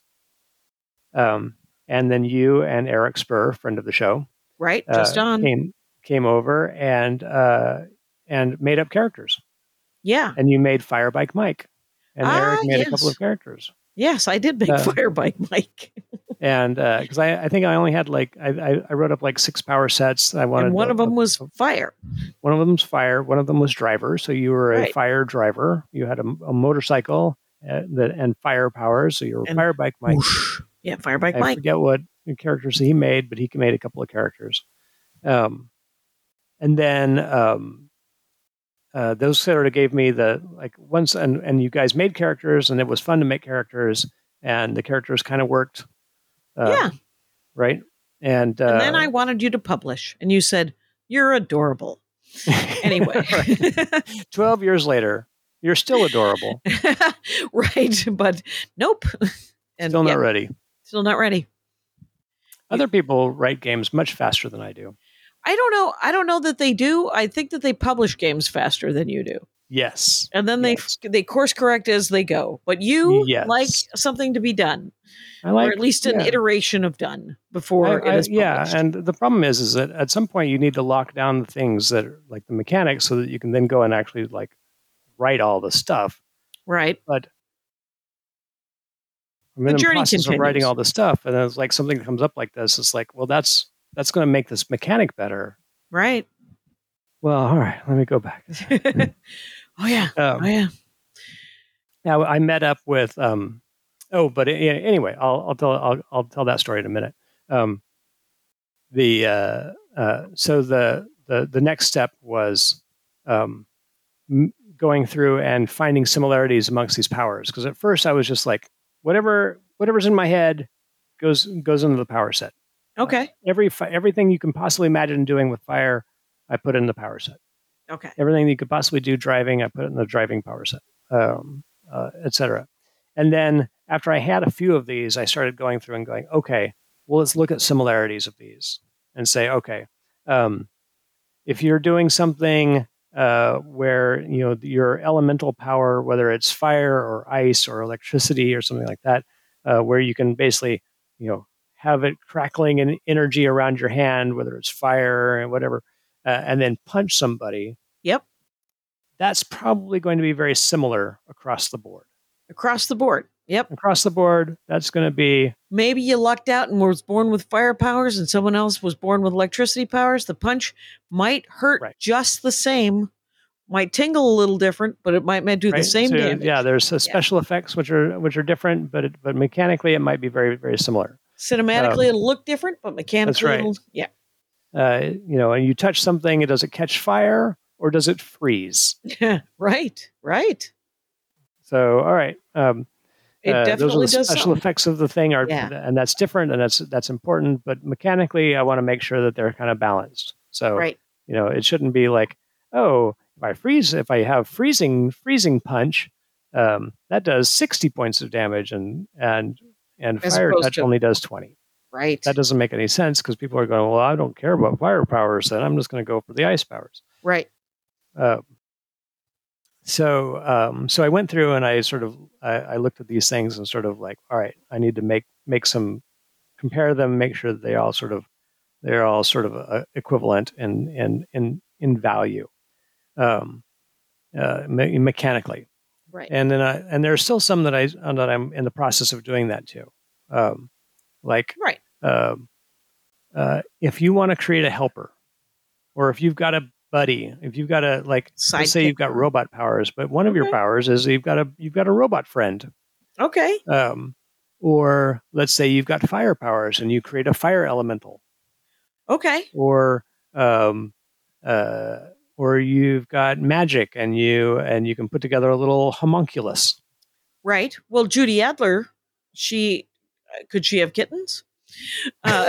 um, and then you and Eric Spur, friend of the show, Right. Just uh, on. came came over and uh, and made up characters, Yeah. and you made Firebike Mike, and Ah, Eric made a couple yes. of characters. Yes, I did make Uh, Firebike Mike. And because I, I think I only had like I, I, I wrote up like six power sets. I wanted And one a- of them a- was fire. one of them's fire. One of them was driver. So you were a Right. fire driver. You had a, a motorcycle uh, that and fire powers. So you were a And fire bike Mike. Whoosh. Yeah, Firebike I Mike. forget what characters he made, but he made a couple of characters. Um, and then um, uh, those sort of gave me the like once and and you guys made characters, and it was fun to make characters, and the characters kind of worked. Uh, Yeah. Right. And, uh, And then I wanted you to publish, and you said, you're adorable. Anyway. twelve years later, you're still adorable. Right. But nope. And Still not yeah, ready. Still not ready. Other people write games much faster than I do. I don't know. I don't know that they do. I think that they publish games faster than you do. Yes. And then they Yes. they course correct as they go. But you Yes. like something to be done, I like, or at least an yeah. iteration of done before I- I- it is yeah, published. and the problem is, is that at some point you need to lock down the things that are like the mechanics, so that you can then go and actually like write all the stuff. Right. But I'm The in the journey process of writing continues. all the stuff, and then it's like something that comes up like this. It's like, well, that's that's going to make this mechanic better. Right. Well, all right, let me go back. Oh yeah. Um, Oh yeah. Now I met up with. Um, oh, but a- anyway, I'll I'll tell I'll, I'll tell that story in a minute. Um, the uh, uh, so the the the next step was um, m- going through and finding similarities amongst these powers, because at first I was just like, whatever whatever's in my head goes goes into the power set. Okay. Every fi- everything you can possibly imagine doing with fire, I put in the power set. Okay. Everything you could possibly do driving, I put it in the driving power set, um, uh, et cetera. And then after I had a few of these, I started going through and going, okay, well, let's look at similarities of these and say, okay, um, if you're doing something uh, where you know your elemental power, whether it's fire or ice or electricity or something like that, uh, where you can basically you know have it crackling in energy around your hand, whether it's fire and whatever, uh, and then punch somebody. Yep. That's probably going to be very similar across the board. Across the board. Yep. Across the board, that's going to be... Maybe you lucked out and was born with fire powers and someone else was born with electricity powers. The punch might hurt right. just the same, might tingle a little different, but it might, might do right? the same so, damage. Yeah, there's uh, special yeah. effects which are which are different, but it, but mechanically it might be very, very similar. Cinematically, um, it'll look different, but mechanically, that's right. it'll, yeah. Uh, you know, and you touch something, does it catch fire or does it freeze? right, right. So, all right. Um, it uh, definitely those are the does special something. effects of the thing, are, yeah. and that's different, and that's that's important. But mechanically, I want to make sure that they're kind of balanced. So, right. you know, it shouldn't be like, oh, if I freeze, if I have freezing freezing punch, um, that does sixty points of damage, and and and As fire touch to, only does twenty. Right. That doesn't make any sense because people are going, well, I don't care about fire powers, then I'm just going to go for the ice powers. Right. Uh, so, um, so I went through and I sort of, I, I looked at these things and sort of like, all right, I need to make, make some, compare them, make sure that they all sort of, they're all sort of uh, equivalent in, in, in, in value, um, uh, me- mechanically. Right. And then I, and there are still some that I, that I'm in the process of doing that too. Um, like, right. Um, uh, if you want to create a helper, or if you've got a buddy, if you've got a like, Sidekick. Let's say you've got robot powers, but one of okay. your powers is you've got a you've got a robot friend. Okay. Um, or let's say you've got fire powers and you create a fire elemental. Okay. Or um, uh, or you've got magic and you and you can put together a little homunculus. Right. Well, Judy Adler, she could she have kittens? Uh,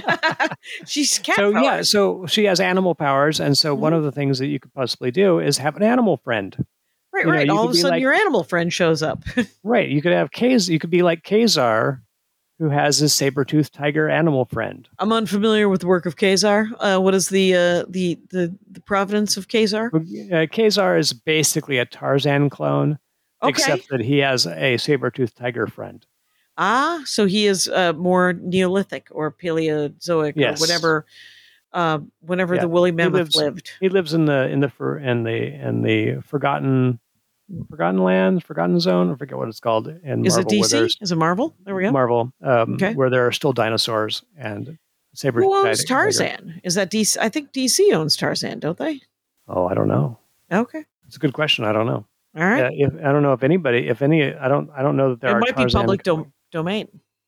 she's cat so powers. yeah, so she has animal powers, and so mm-hmm. one of the things that you could possibly do is have an animal friend. Right, you right. Know, All of a sudden, like, your animal friend shows up. right. You could have Kaz. You could be like Kazar, who has his saber-toothed tiger animal friend. I'm unfamiliar with the work of Kazar. Uh, what is the uh, the the the provenance of Kazar? Uh, Kazar is basically a Tarzan clone, okay. except that he has a saber-toothed tiger friend. Ah, so he is uh, more Neolithic or Paleozoic yes. or whatever. Uh, whenever yeah. the woolly mammoth he lives, lived, he lives in the in the for in the in the forgotten forgotten lands, forgotten zone. I forget what it's called. In is Marvel, it D C? Is it Marvel? There we go. Marvel, um, okay. where there are still dinosaurs and saber. Who owns Tarzan? Is that D C? I think D C owns Tarzan, don't they? Oh, I don't know. Okay, it's a good question. I don't know. All right. Uh, if, I don't know if anybody, if any, I don't, I don't know that there it are. It might Tarzan be public dom- domain.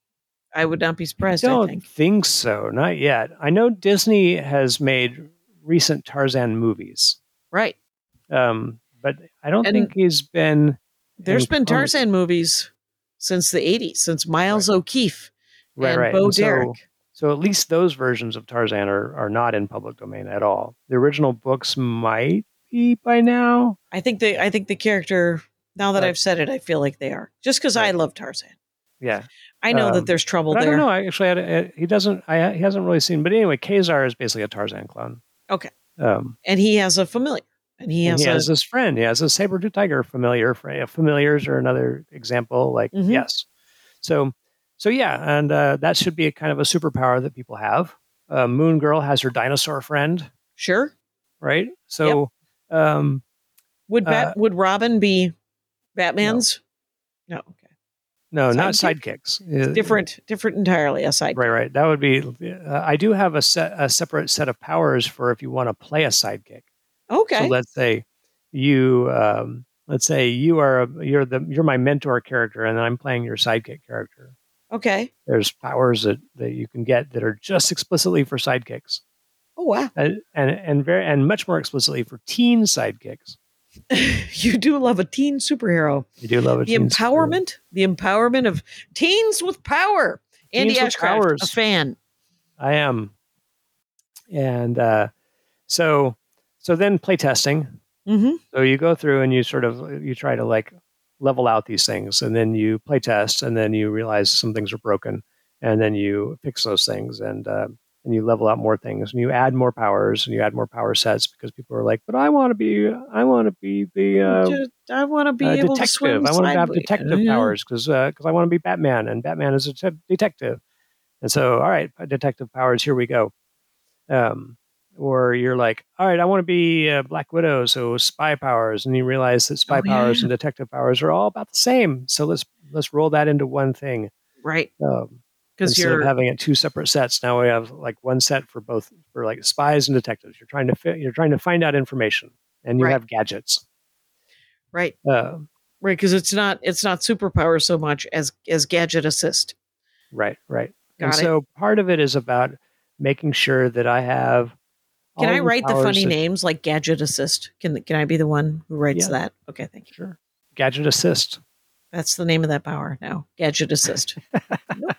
I would not be surprised. I don't I think. think so. Not yet. I know Disney has made recent Tarzan movies. Right. Um, but I don't and think he's been. There's been comics. Tarzan movies since the eighties, since Miles right. O'Keefe right, and right. Bo and Derek. So, so at least those versions of Tarzan are, are not in public domain at all. The original books might be by now. I think the I think the character. Now that right. I've said it, I feel like they are. Just because right. I love Tarzan. Yeah. I know um, that there's trouble but there. I don't know. I actually, had a, he doesn't. I, he hasn't really seen. But anyway, Kazar is basically a Tarzan clone. Okay. Um, and he has a familiar, and he has and he a, has his friend. He has a saber-tooth tiger familiar. Familiars are another example. Like mm-hmm. yes. So, so yeah, and uh, that should be a kind of a superpower that people have. Uh, Moon Girl has her dinosaur friend. Sure. Right. So, yep. um, would Bat uh, would Robin be Batman's? No. no. Okay. No, Sidekick? not sidekicks. It's different, different entirely. A sidekick. Right, right. That would be. Uh, I do have a set, a separate set of powers for if you want to play a sidekick. Okay. So let's say you, um, let's say you are a, you're the you're my mentor character, and I'm playing your sidekick character. Okay. There's powers that, that you can get that are just explicitly for sidekicks. Oh wow! And and and very and much more explicitly for teen sidekicks. You do love a teen superhero. You do love a the teen empowerment, superhero. the empowerment of teens with power. Teens Andy with Ashcraft, powers. a fan. I am, and uh, so so then playtesting. Mm-hmm. So you go through and you sort of you try to like level out these things, and then you play test, and then you realize some things are broken, and then you fix those things, and uh, and you level out more things, and you add more powers, and you add more power sets because people are like, "But I want to be, I want to be the uh, Just- I want to be uh, able detective. to swim I want to have sideways." detective Yeah. powers because because I want to be Batman, and Batman is a te- detective. And so, all right, detective powers. Here we go. Um, or you're like, all right, I want to be uh, Black Widow, so spy powers, and you realize that spy Oh, powers yeah. and detective powers are all about the same. So let's let's roll that into one thing. Right. Um, Because instead you're of having it two separate sets, now we have like one set for both for like spies and detectives. You're trying to fit, you're trying to find out information, and you Right. have gadgets. right. Uh, Right. Because it's not it's not superpower so much as as gadget assist. right, right. Got and it. so part of it is about making sure that I have. Can all I of write the powers funny that- names like gadget assist? Can can I be the one who writes Yeah. that? Okay, thank you. Sure. Gadget assist. That's the name of that power now. Gadget assist. Nope.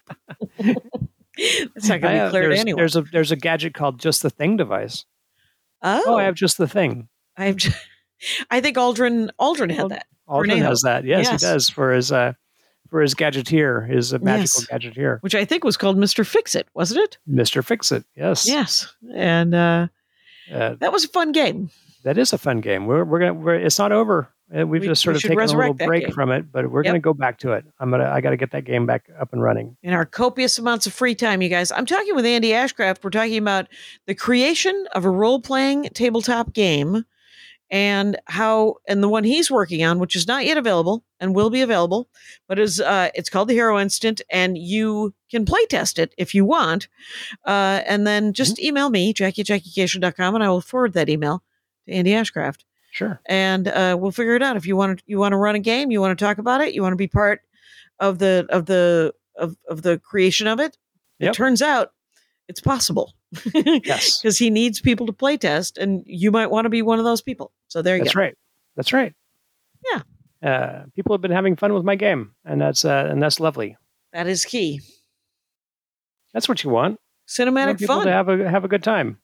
It's not I going to be have- clear to there's, anyone. there's a there's a gadget called Just the Thing device. oh, Oh, I have Just the Thing. I have. Just, I think Aldrin Aldrin had that. Aldrin Cornejo. has that. Yes, Yes. he does for his uh, for his gadgeteer, his uh, magical Yes. gadgeteer, Which I think was called Mister Fix-It, wasn't it? Mister Fix-It. Yes. Yes, and uh, Uh, that was a fun game. that is a fun game. We're we're gonna. We're, it's not over. Uh, We've We- just sort we of should taken a little resurrect that break game. from it, but we're Yep. gonna go back to it. I'm gonna. I got to get that game back up and running. In our copious amounts of free time, you guys. I'm talking with Andy Ashcraft. We're talking about the creation of a role-playing tabletop game and how, and the one he's working on, which is not yet available and will be available, but is uh, it's called the Hero Instant, and you can play test it if you want. Uh, and then just email me, Jackie at Jackie Cation dot com, and I will forward that email to Andy Ashcraft. Sure. And uh, we'll figure it out. If you want to, you want to run a game, you want to talk about it, you want to be part of the of the of, of the creation of it. Yep. It turns out it's possible. Yes. Because he needs people to play test, and you might want to be one of those people. So there you That's go. right. That's right. Yeah. Uh, people have been having fun with my game, and that's uh, and that's lovely. That is key. That's what you want. You want Cinematic people fun. to have a have a good time.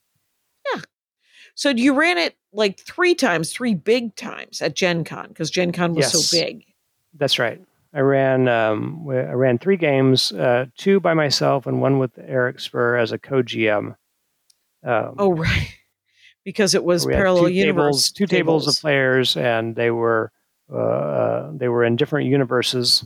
So you ran it like three times, three big times at Gen Con, because Gen Con was Yes. so big. That's right. I ran um, w- I ran three games, uh, two by myself and one with Eric Spur as a co-G M. Um, Oh, right. Because it was we had parallel two universe. tables, two tables. of players, and they were uh, uh, they were in different universes.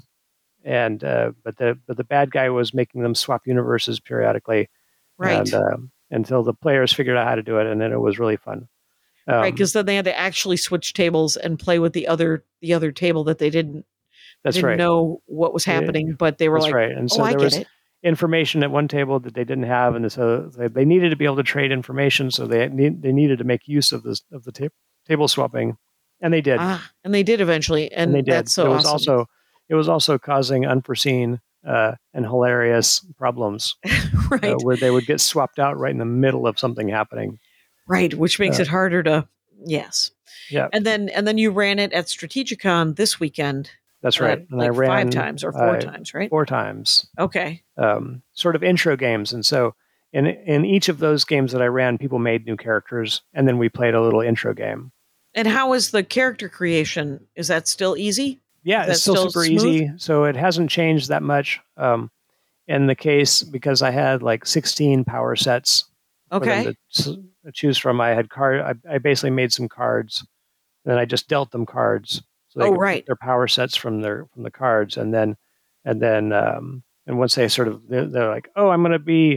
And uh, but the but the bad guy was making them swap universes periodically, Right. and, uh, until the players figured out how to do it, and then it was really fun. Um, right. Because then they had to actually switch tables and play with the other the other table that they didn't, that's didn't right. know what was Yeah. happening, but they were That's like, right. And oh, so I there get was it. information at one table that they didn't have, and so they, they needed to be able to trade information. So they need, they needed to make use of this of the ta- table swapping, and they did. Ah, and they did eventually. And, and they did. that's so it was awesome. also it was also causing unforeseen uh, and hilarious problems right. uh, where they would get swapped out right in the middle of something happening. right. Which makes uh, it harder to, yes. Yeah, And then and then you ran it at Strategicon this weekend. that's uh, right. And like I ran five times or four uh, times, right? Four times. Okay. Um, sort of intro games, and so in in each of those games that I ran, people made new characters, and then we played a little intro game. And how is the character creation? Is that still easy? Yeah, Is it's that still, still super smooth? easy. So it hasn't changed that much. Um, in the case, because I had like sixteen power sets for them Okay. to s- choose from, I had card. I, I basically made some cards, and then I just dealt them cards. So they Oh, could pick right. their power sets from their from the cards, and then and then um, and once they sort of they're, they're like, oh, I'm going to be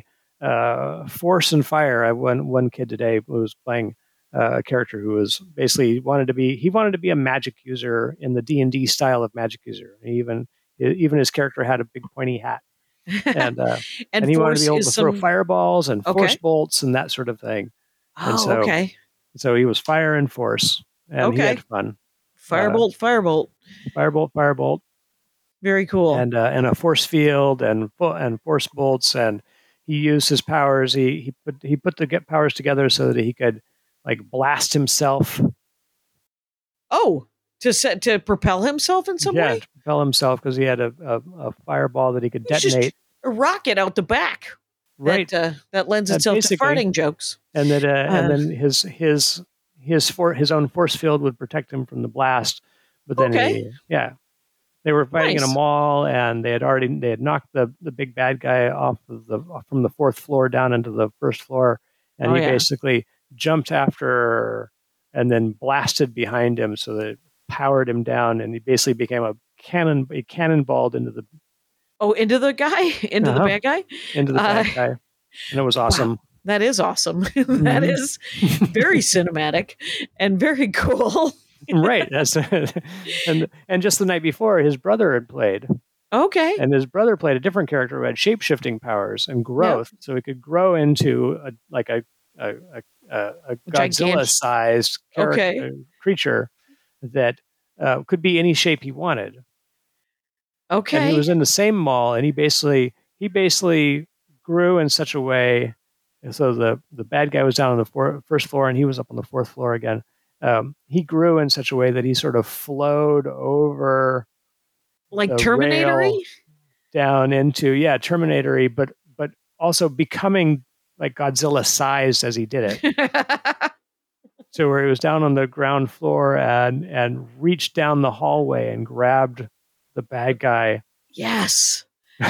uh, force and fire. I one one kid today who was playing uh, a character who was basically wanted to be he wanted to be a magic user in the D and D style of magic user. He even even his character had a big pointy hat, and uh, and and he wanted to force be able is to throw some- fireballs and force Okay. bolts and that sort of thing. Oh, and so- okay. So he was fire and force, and he Okay. had fun. Firebolt, firebolt. Firebolt, firebolt, Very cool. and uh, and a force field and fo- and force bolts, and he used his powers. He he put he put the get powers together so that he could like blast himself. oh, to set to propel himself in some yeah, way? to propel himself because he had a, a, a fireball that he could He's just detonate. a rocket out the back. Right, That, uh, that lends Uh, itself to basically. farting jokes. and that uh, and uh, then his his his for his own force field would protect him from the blast. But then Okay. he, yeah, They were fighting Nice. in a mall, and they had already they had knocked the, the big bad guy off of the from the fourth floor down into the first floor, and Oh, he yeah. basically jumped after and then blasted behind him, so that it powered him down, and he basically became a cannon he cannonballed into the Oh, into the guy? Into the Uh-huh. bad guy? into the bad Uh, guy, and it was awesome. That is awesome. That Mhm. is very cinematic and very cool. Right. That's and and just the night before, his brother had played, Okay. and his brother played a different character who had shape shifting powers and growth, so he could grow into a like a a, a, a, a Gigantic- Godzilla sized Okay. creature that uh, could be any shape he wanted. Okay. And he was in the same mall, and he basically he basically grew in such a way. So the the bad guy was down on the four, first floor, and he was up on the fourth floor again. Um, he grew in such a way that he sort of flowed over like the Terminator-y? rail down into yeah Terminator-y, but but also becoming like Godzilla sized as he did it. So where he was down on the ground floor and and reached down the hallway and grabbed the bad guy. Yes.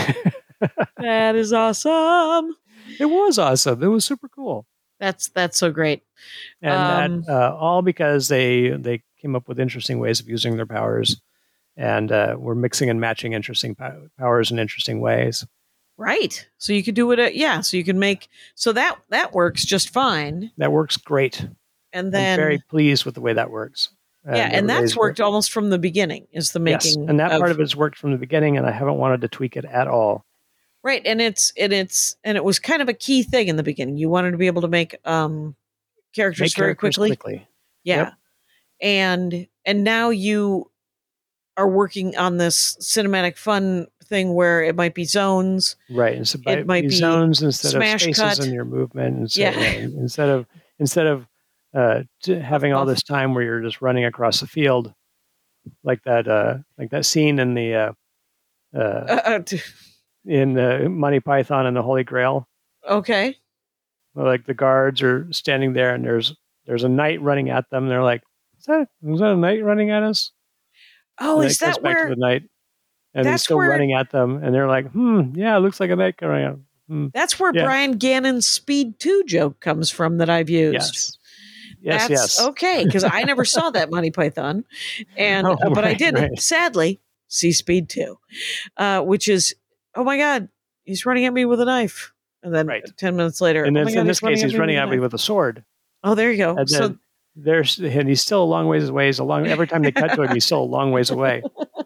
That is awesome. It was awesome. It was super cool. That's that's so great. And Um, that uh, all because they they came up with interesting ways of using their powers, and uh, were mixing and matching interesting pow- powers in interesting ways. Right. So you could do it. At, yeah. So you can make. So that that works just fine. That works great. And then I'm very pleased with the way that works. yeah, and that's everybody's worked almost from the beginning. Is the making Yes, and that of- part of it's worked from the beginning, and I haven't wanted to tweak it at all. right. And it's and it's and it was kind of a key thing in the beginning. You wanted to be able to make um characters Make very characters quickly. quickly. Yeah. Yep. And and now you are working on this cinematic fun thing where it might be zones. Right, and so by It might be be zones instead of smash spaces cut. in your movement, and so, Yeah. yeah, instead of instead of uh, t- having all this time where you're just running across the field, like that, uh, like that scene in the uh, uh, Uh, uh, t- in uh, Monty Python and the Holy Grail, okay. where, like the guards are standing there, and there's there's a knight running at them. And they're like, "Is that is that a knight running at us?" Oh, and is it goes that back where to the knight, and he's that's still where- running at them, and they're like, "Hmm, yeah, it looks like a knight coming out." Hmm. that's where Yeah. Brian Gannon's Speed two joke comes from that I've used. Yes, yes, That's yes. okay, because I never saw that Monty Python, and Oh, uh, but I right, did right. sadly see Speed two, uh, which is oh my god, he's running at me with a knife, and then Right. ten minutes later, And oh then my God, in this case, he's me running with at a me knife. with a sword. Oh, there you go. And So then there's and he's still a long ways away. He's a long every time they cut to him, he's still a long ways away.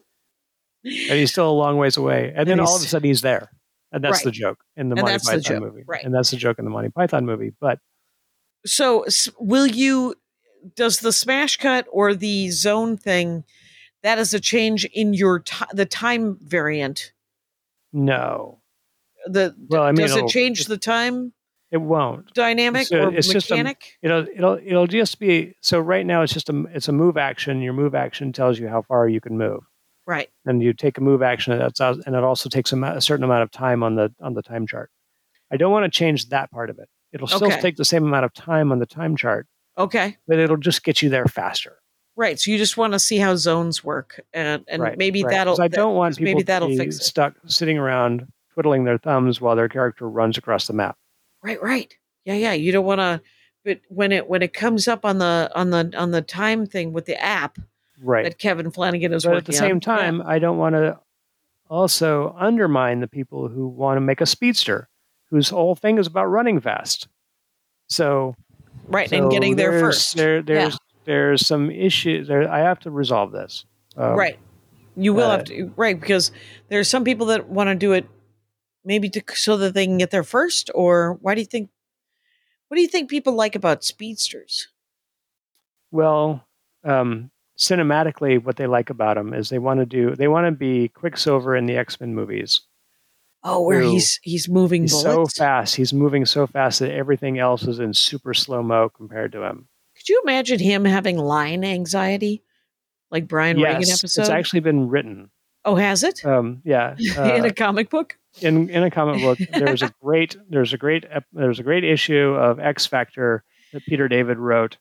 And he's still a long ways away. And, And then all of a he's- sudden he's there. And that's Right. the joke in the And Monty that's the Python joke, movie. right. And that's the joke in the Monty Python movie. But so s- will you? Does the smash cut or the zone thing? That is a change in your ti the time variant. no, The Well, I mean, does it it'll- change the time it won't. dynamic So or it's just a- mechanic? It'll it'll it'll just be so right now it's just a it's a move action. Your move action tells you how far you can move. Right. And you take a move action, and that's and it also takes a, ma- a certain amount of time on the on the time chart. I don't want to change that part of it. It'll still Okay. take the same amount of time on the time chart, Okay. but it'll just get you there faster. Right. So you just want to see how zones work, and and right, maybe right. that'll. 'Cause I don't want 'cause people maybe that'll to be fix it. stuck sitting around twiddling their thumbs while their character runs across the map. Right. Right. Yeah. Yeah. You don't want to. But when it when it comes up on the on the on the time thing with the app Right. that Kevin Flanagan is But working at the same on, time, I don't want to also undermine the people who want to make a speedster, whose whole thing is about running fast. So yeah. right, so and getting there there's- first. There, there's there's some issues there. I have to resolve this. Um, right. You will uh, have to. Right, because there's some people that want to do it maybe to so that they can get there first. Or why do you think? What do you think people like about speedsters? Well, um, cinematically, what they like about them is they want to do. They want to be Quicksilver in the X-Men movies. Oh, where Ooh. he's he's moving He's bullets. so fast. He's moving so fast that everything else is in super slow mo compared to him. Could you imagine him having line anxiety, like Brian Regan Yes, episode? it's actually been written. oh, has it Um, yeah, in uh, a comic book? in in a comic book, there's a great there's a great ep- there's a great issue of X Factor that Peter David wrote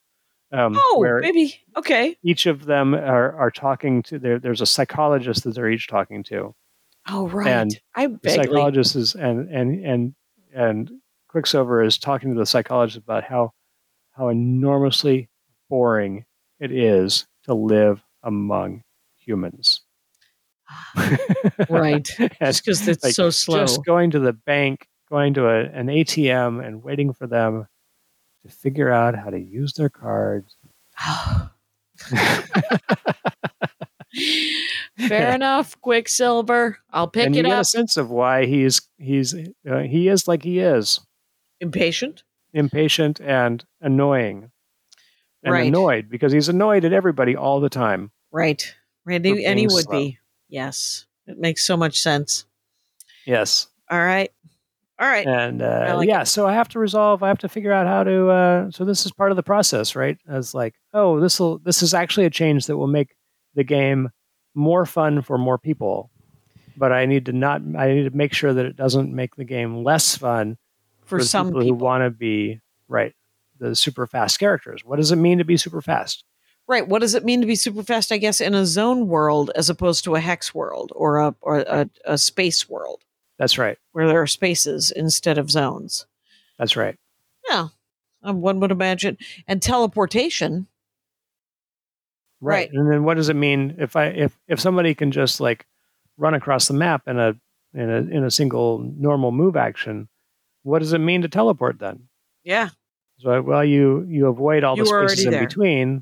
Um, Oh, where maybe. Okay. each of them are, are talking to, there, there's a psychologist that they're each talking to. Oh, right. And I the vaguely. psychologist is, and, and, and, and Quicksilver is talking to the psychologist about how, how enormously boring it is to live among humans. Right. Just because it's like, so slow. Just going to the bank, going to a, an A T M and waiting for them to figure out how to use their cards. Fair enough, Quicksilver. I'll pick and it you get up. a sense of why he's he's uh, he is like he is, Impatient? impatient and annoying, and Right. annoyed because he's annoyed at everybody all the time. Right. For Randy, being and he would slow. be. Yes. It makes so much sense. Yes, All right. All right. and I uh, like yeah, it. so I have to resolve. I have to figure out how to. Uh, so this is part of the process, right? As like, oh, this will this is actually a change that will make the game more fun for more people. But I need to not. I need to make sure that it doesn't make the game less fun For the some people, people. who want to be right. The super fast characters. What does it mean to be super fast? Right. What does it mean to be super fast, I guess, in a zone world as opposed to a hex world or a or a, a space world That's right. where there are spaces instead of zones? That's right. Yeah. Um, one would imagine. And teleportation. Right. Right. And then what does it mean if I if if somebody can just like run across the map in a in a in a single normal move action? What does it mean to teleport then? Yeah. So well, you you avoid all You the were spaces already in there. between.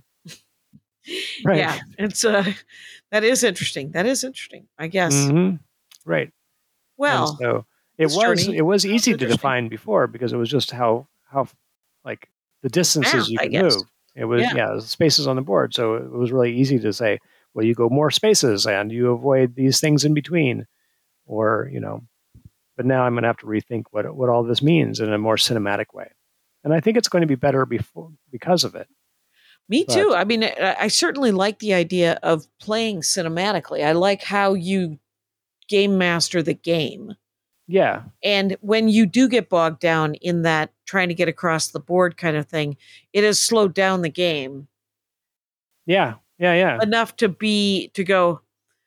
Right. Yeah. It's uh that is interesting. That is interesting, I guess. Mhm. Right. Well, and so it this was journey it was sounds easy to interesting. define before because it was just how how like the distances Math, you I could guess. move. It was Yeah. yeah, spaces on the board, so it was really easy to say, well, you go more spaces and you avoid these things in between, or you know. But now I'm going to have to rethink what what all this means in a more cinematic way, and I think it's going to be better before because of it. Me But- too. I mean, I, I certainly like the idea of playing cinematically. I like how you game master the game. Yeah, And when you do get bogged down in that trying to get across the board kind of thing, it has slowed down the game yeah, yeah, yeah. enough to be to go,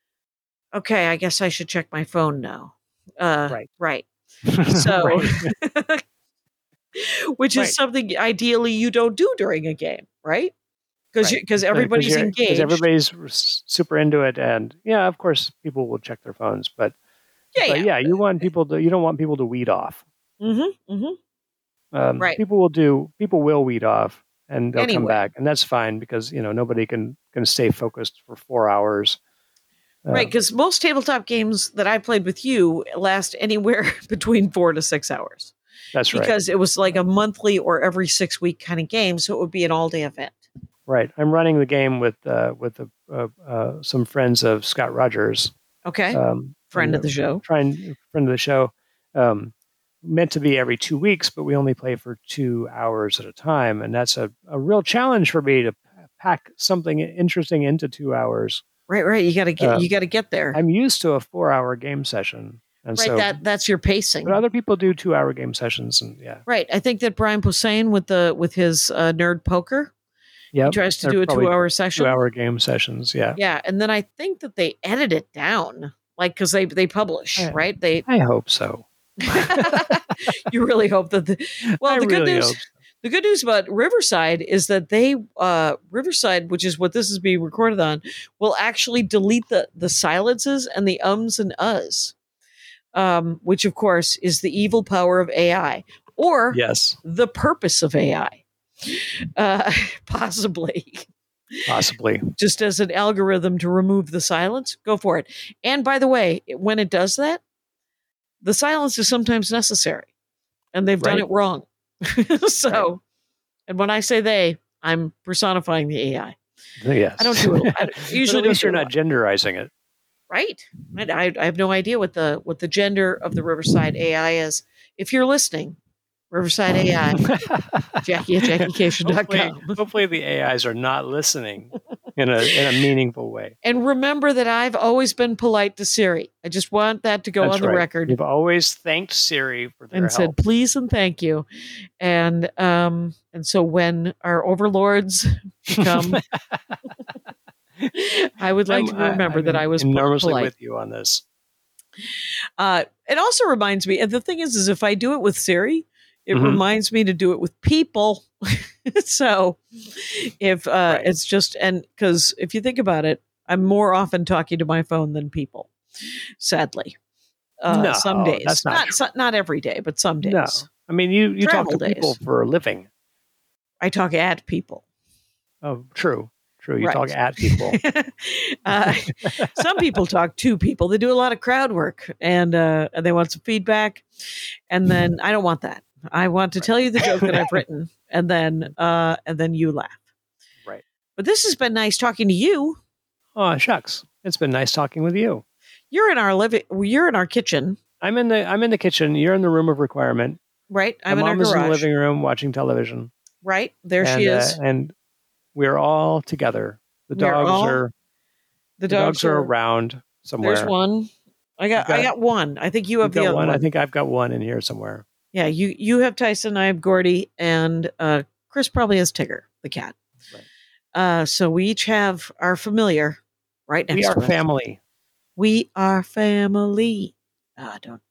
okay, I guess I should check my phone now. Uh, Right. Right. So, Right. which is Right. something ideally you don't do during a game, right? Because Right. because But- 'cause everybody's you're- 'cause engaged. everybody's s- super into it, and yeah, of course, people will check their phones, but yeah, but yeah. yeah, you want people to you don't want people to weed off. Mm-hmm, mm-hmm. Um, Right. People will do people will weed off, and they'll come Anyway. back, and that's fine because you know nobody can can stay focused for four hours. Uh, Right, because most tabletop games that I played with you last anywhere between four to six hours. That's right. Because it was like a monthly or every six week kind of game, so it would be an all day event. Right. I'm running the game with uh, with uh, uh, uh, some friends of Scott Rogers. Okay, Um, friend and, of the show. Trying friend of the show. Um, meant to be every two weeks, but we only play for two hours at a time, and that's a, a real challenge for me to pack something interesting into two hours. Right, right. You got to get Uh, you got to get there. I'm used to a four-hour game session, and Right, so that that's your pacing. but other people do two-hour game sessions, and yeah, Right. I think that Brian Posehn with the with his uh, nerd poker, yeah, he tries to do a two hour session. two-hour game sessions. Yeah, Yeah, and then I think that they edit it down, like because they they publish, Yeah. right? They I hope so. you really hope that the well I the good really news hope so. the good news about Riverside is that they uh Riverside, which is what this is being recorded on, will actually delete the the silences and the ums and uhs, um, which of course is the evil power of A I or Yes, the purpose of A I, uh, possibly. possibly. Just as an algorithm to remove the silence, go for it. And by the way, when it does that, the silence is sometimes necessary, and they've done Right. it wrong. So, and when I say they, I'm personifying the A I. Yes, I don't do it. I But usually at least don't you're do not it. genderizing it. Right. Right. I, I have no idea what the what the gender of the Riverside A I is. If you're listening, Riverside A I, Jackie at Jackie Cation dot hopefully, com. hopefully the A Is are not listening. in a in a meaningful way. And remember that I've always been polite to Siri. I just want that to go That's on the right. record. You've always thanked Siri for their And help. said please and thank you. And um and so when our overlords become I would like I'm- to remember I'm that I was enormously polite. with you on this. Uh, it also reminds me, and the thing is, is if I do it with Siri, it Mhm. reminds me to do it with people. So if uh, Right. it's just, and because if you think about it, I'm more often talking to my phone than people, sadly. Uh, No, some days, that's not not true. so- not every day, but some days. No, I mean you you talk Travel to people days. for a living. I talk at people. Oh, true, true. You Right. talk at people. uh, some people talk to people. They do a lot of crowd work, and uh, and they want some feedback. And then I don't want that. I want to tell you the joke that I've written, and then uh, and then you laugh. Right. But this has been nice talking to you. Oh shucks, it's been nice talking with you. You're in our living. You're in our kitchen, I'm in the I'm in the kitchen. You're in the room of requirement. right? My I'm in our mom is in the garage, living room watching television. right? There and, she uh, is. and we're all together. The We're dogs all- are the the dogs, dogs, are around somewhere. There's one. I got, You've I got- got one. I think you You've have the got other one. one. I think I've got one in here somewhere. Yeah, you you have Tyson, I have Gordy, and uh, Chris probably has Tigger, the cat. Right. Uh, so we each have our familiar right next We to are us. family. We are family. Ah, don't.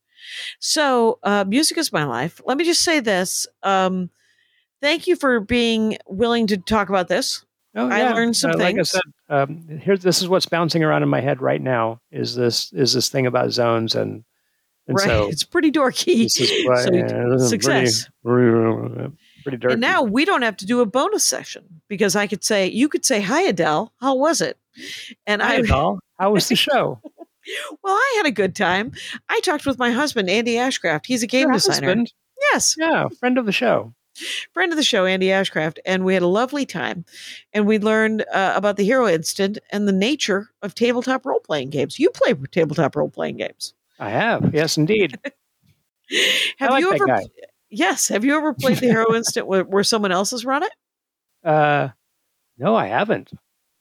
So uh, music is my life. Let me just say this. Um, thank you for being willing to talk about this. Oh, I yeah. learned some Uh, Like I things. said, um, here's this is what's bouncing around in my head right now. Is this is this thing about zones and and right, so it's pretty dorky. this is what, So, yeah, this is success. Pretty, pretty dirty. And now we don't have to do a bonus session because I could say, you could say, hi, Adele. How was it? And Hi, I, Adele. How was the show? well, I had a good time. I talked with my husband, Andy Ashcraft. He's a game Your designer. husband? Yes, Yeah, friend of the show. friend of the show, Andy Ashcraft. And we had a lovely time. And we learned uh, about the Hero Instant and the nature of tabletop role playing games. You play tabletop role playing games. I have. Yes, indeed. Have I like you that ever? guy. Yes. Have you ever played the Hero Instant where, where someone else has run it? Uh, no, I haven't.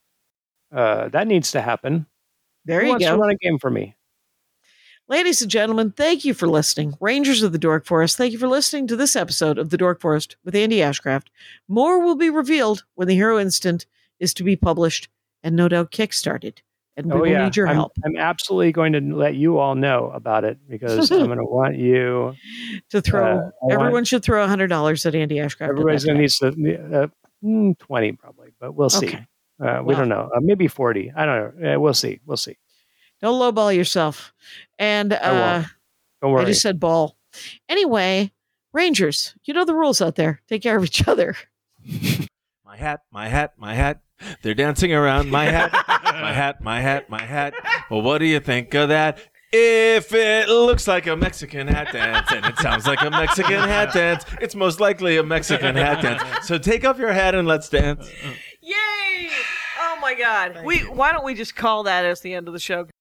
Uh, that needs to happen. There Who you wants to go. run a game for me? Ladies and gentlemen, thank you for listening. Rangers of the Dork Forest, thank you for listening to this episode of The Dork Forest with Andy Ashcraft. More will be revealed when the Hero Instant is to be published and no doubt kickstarted. And we Oh will yeah, need your I'm, help I'm absolutely going to let you all know about it because I'm going to want you. to throw. uh, I want- everyone should throw one hundred dollars at Andy Ashcraft. at Everybody's that going to time. need to, uh, mm, twenty probably, but we'll see. Okay. Uh, we Well. don't know. Uh, maybe forty. I don't know. Uh, we'll see. We'll see. Don't lowball yourself. And uh, won't. Don't worry. I just said ball. Anyway, Rangers, you know the rules out there. Take care of each other. My hat, my hat, my hat. They're dancing around my hat, my hat, my hat, my hat. Well, what do you think of that? If it looks like a Mexican hat dance and it sounds like a Mexican hat dance, it's most likely a Mexican hat dance. So take off your hat and let's dance. Yay! Oh my God. We why don't we just call that as the end of the show?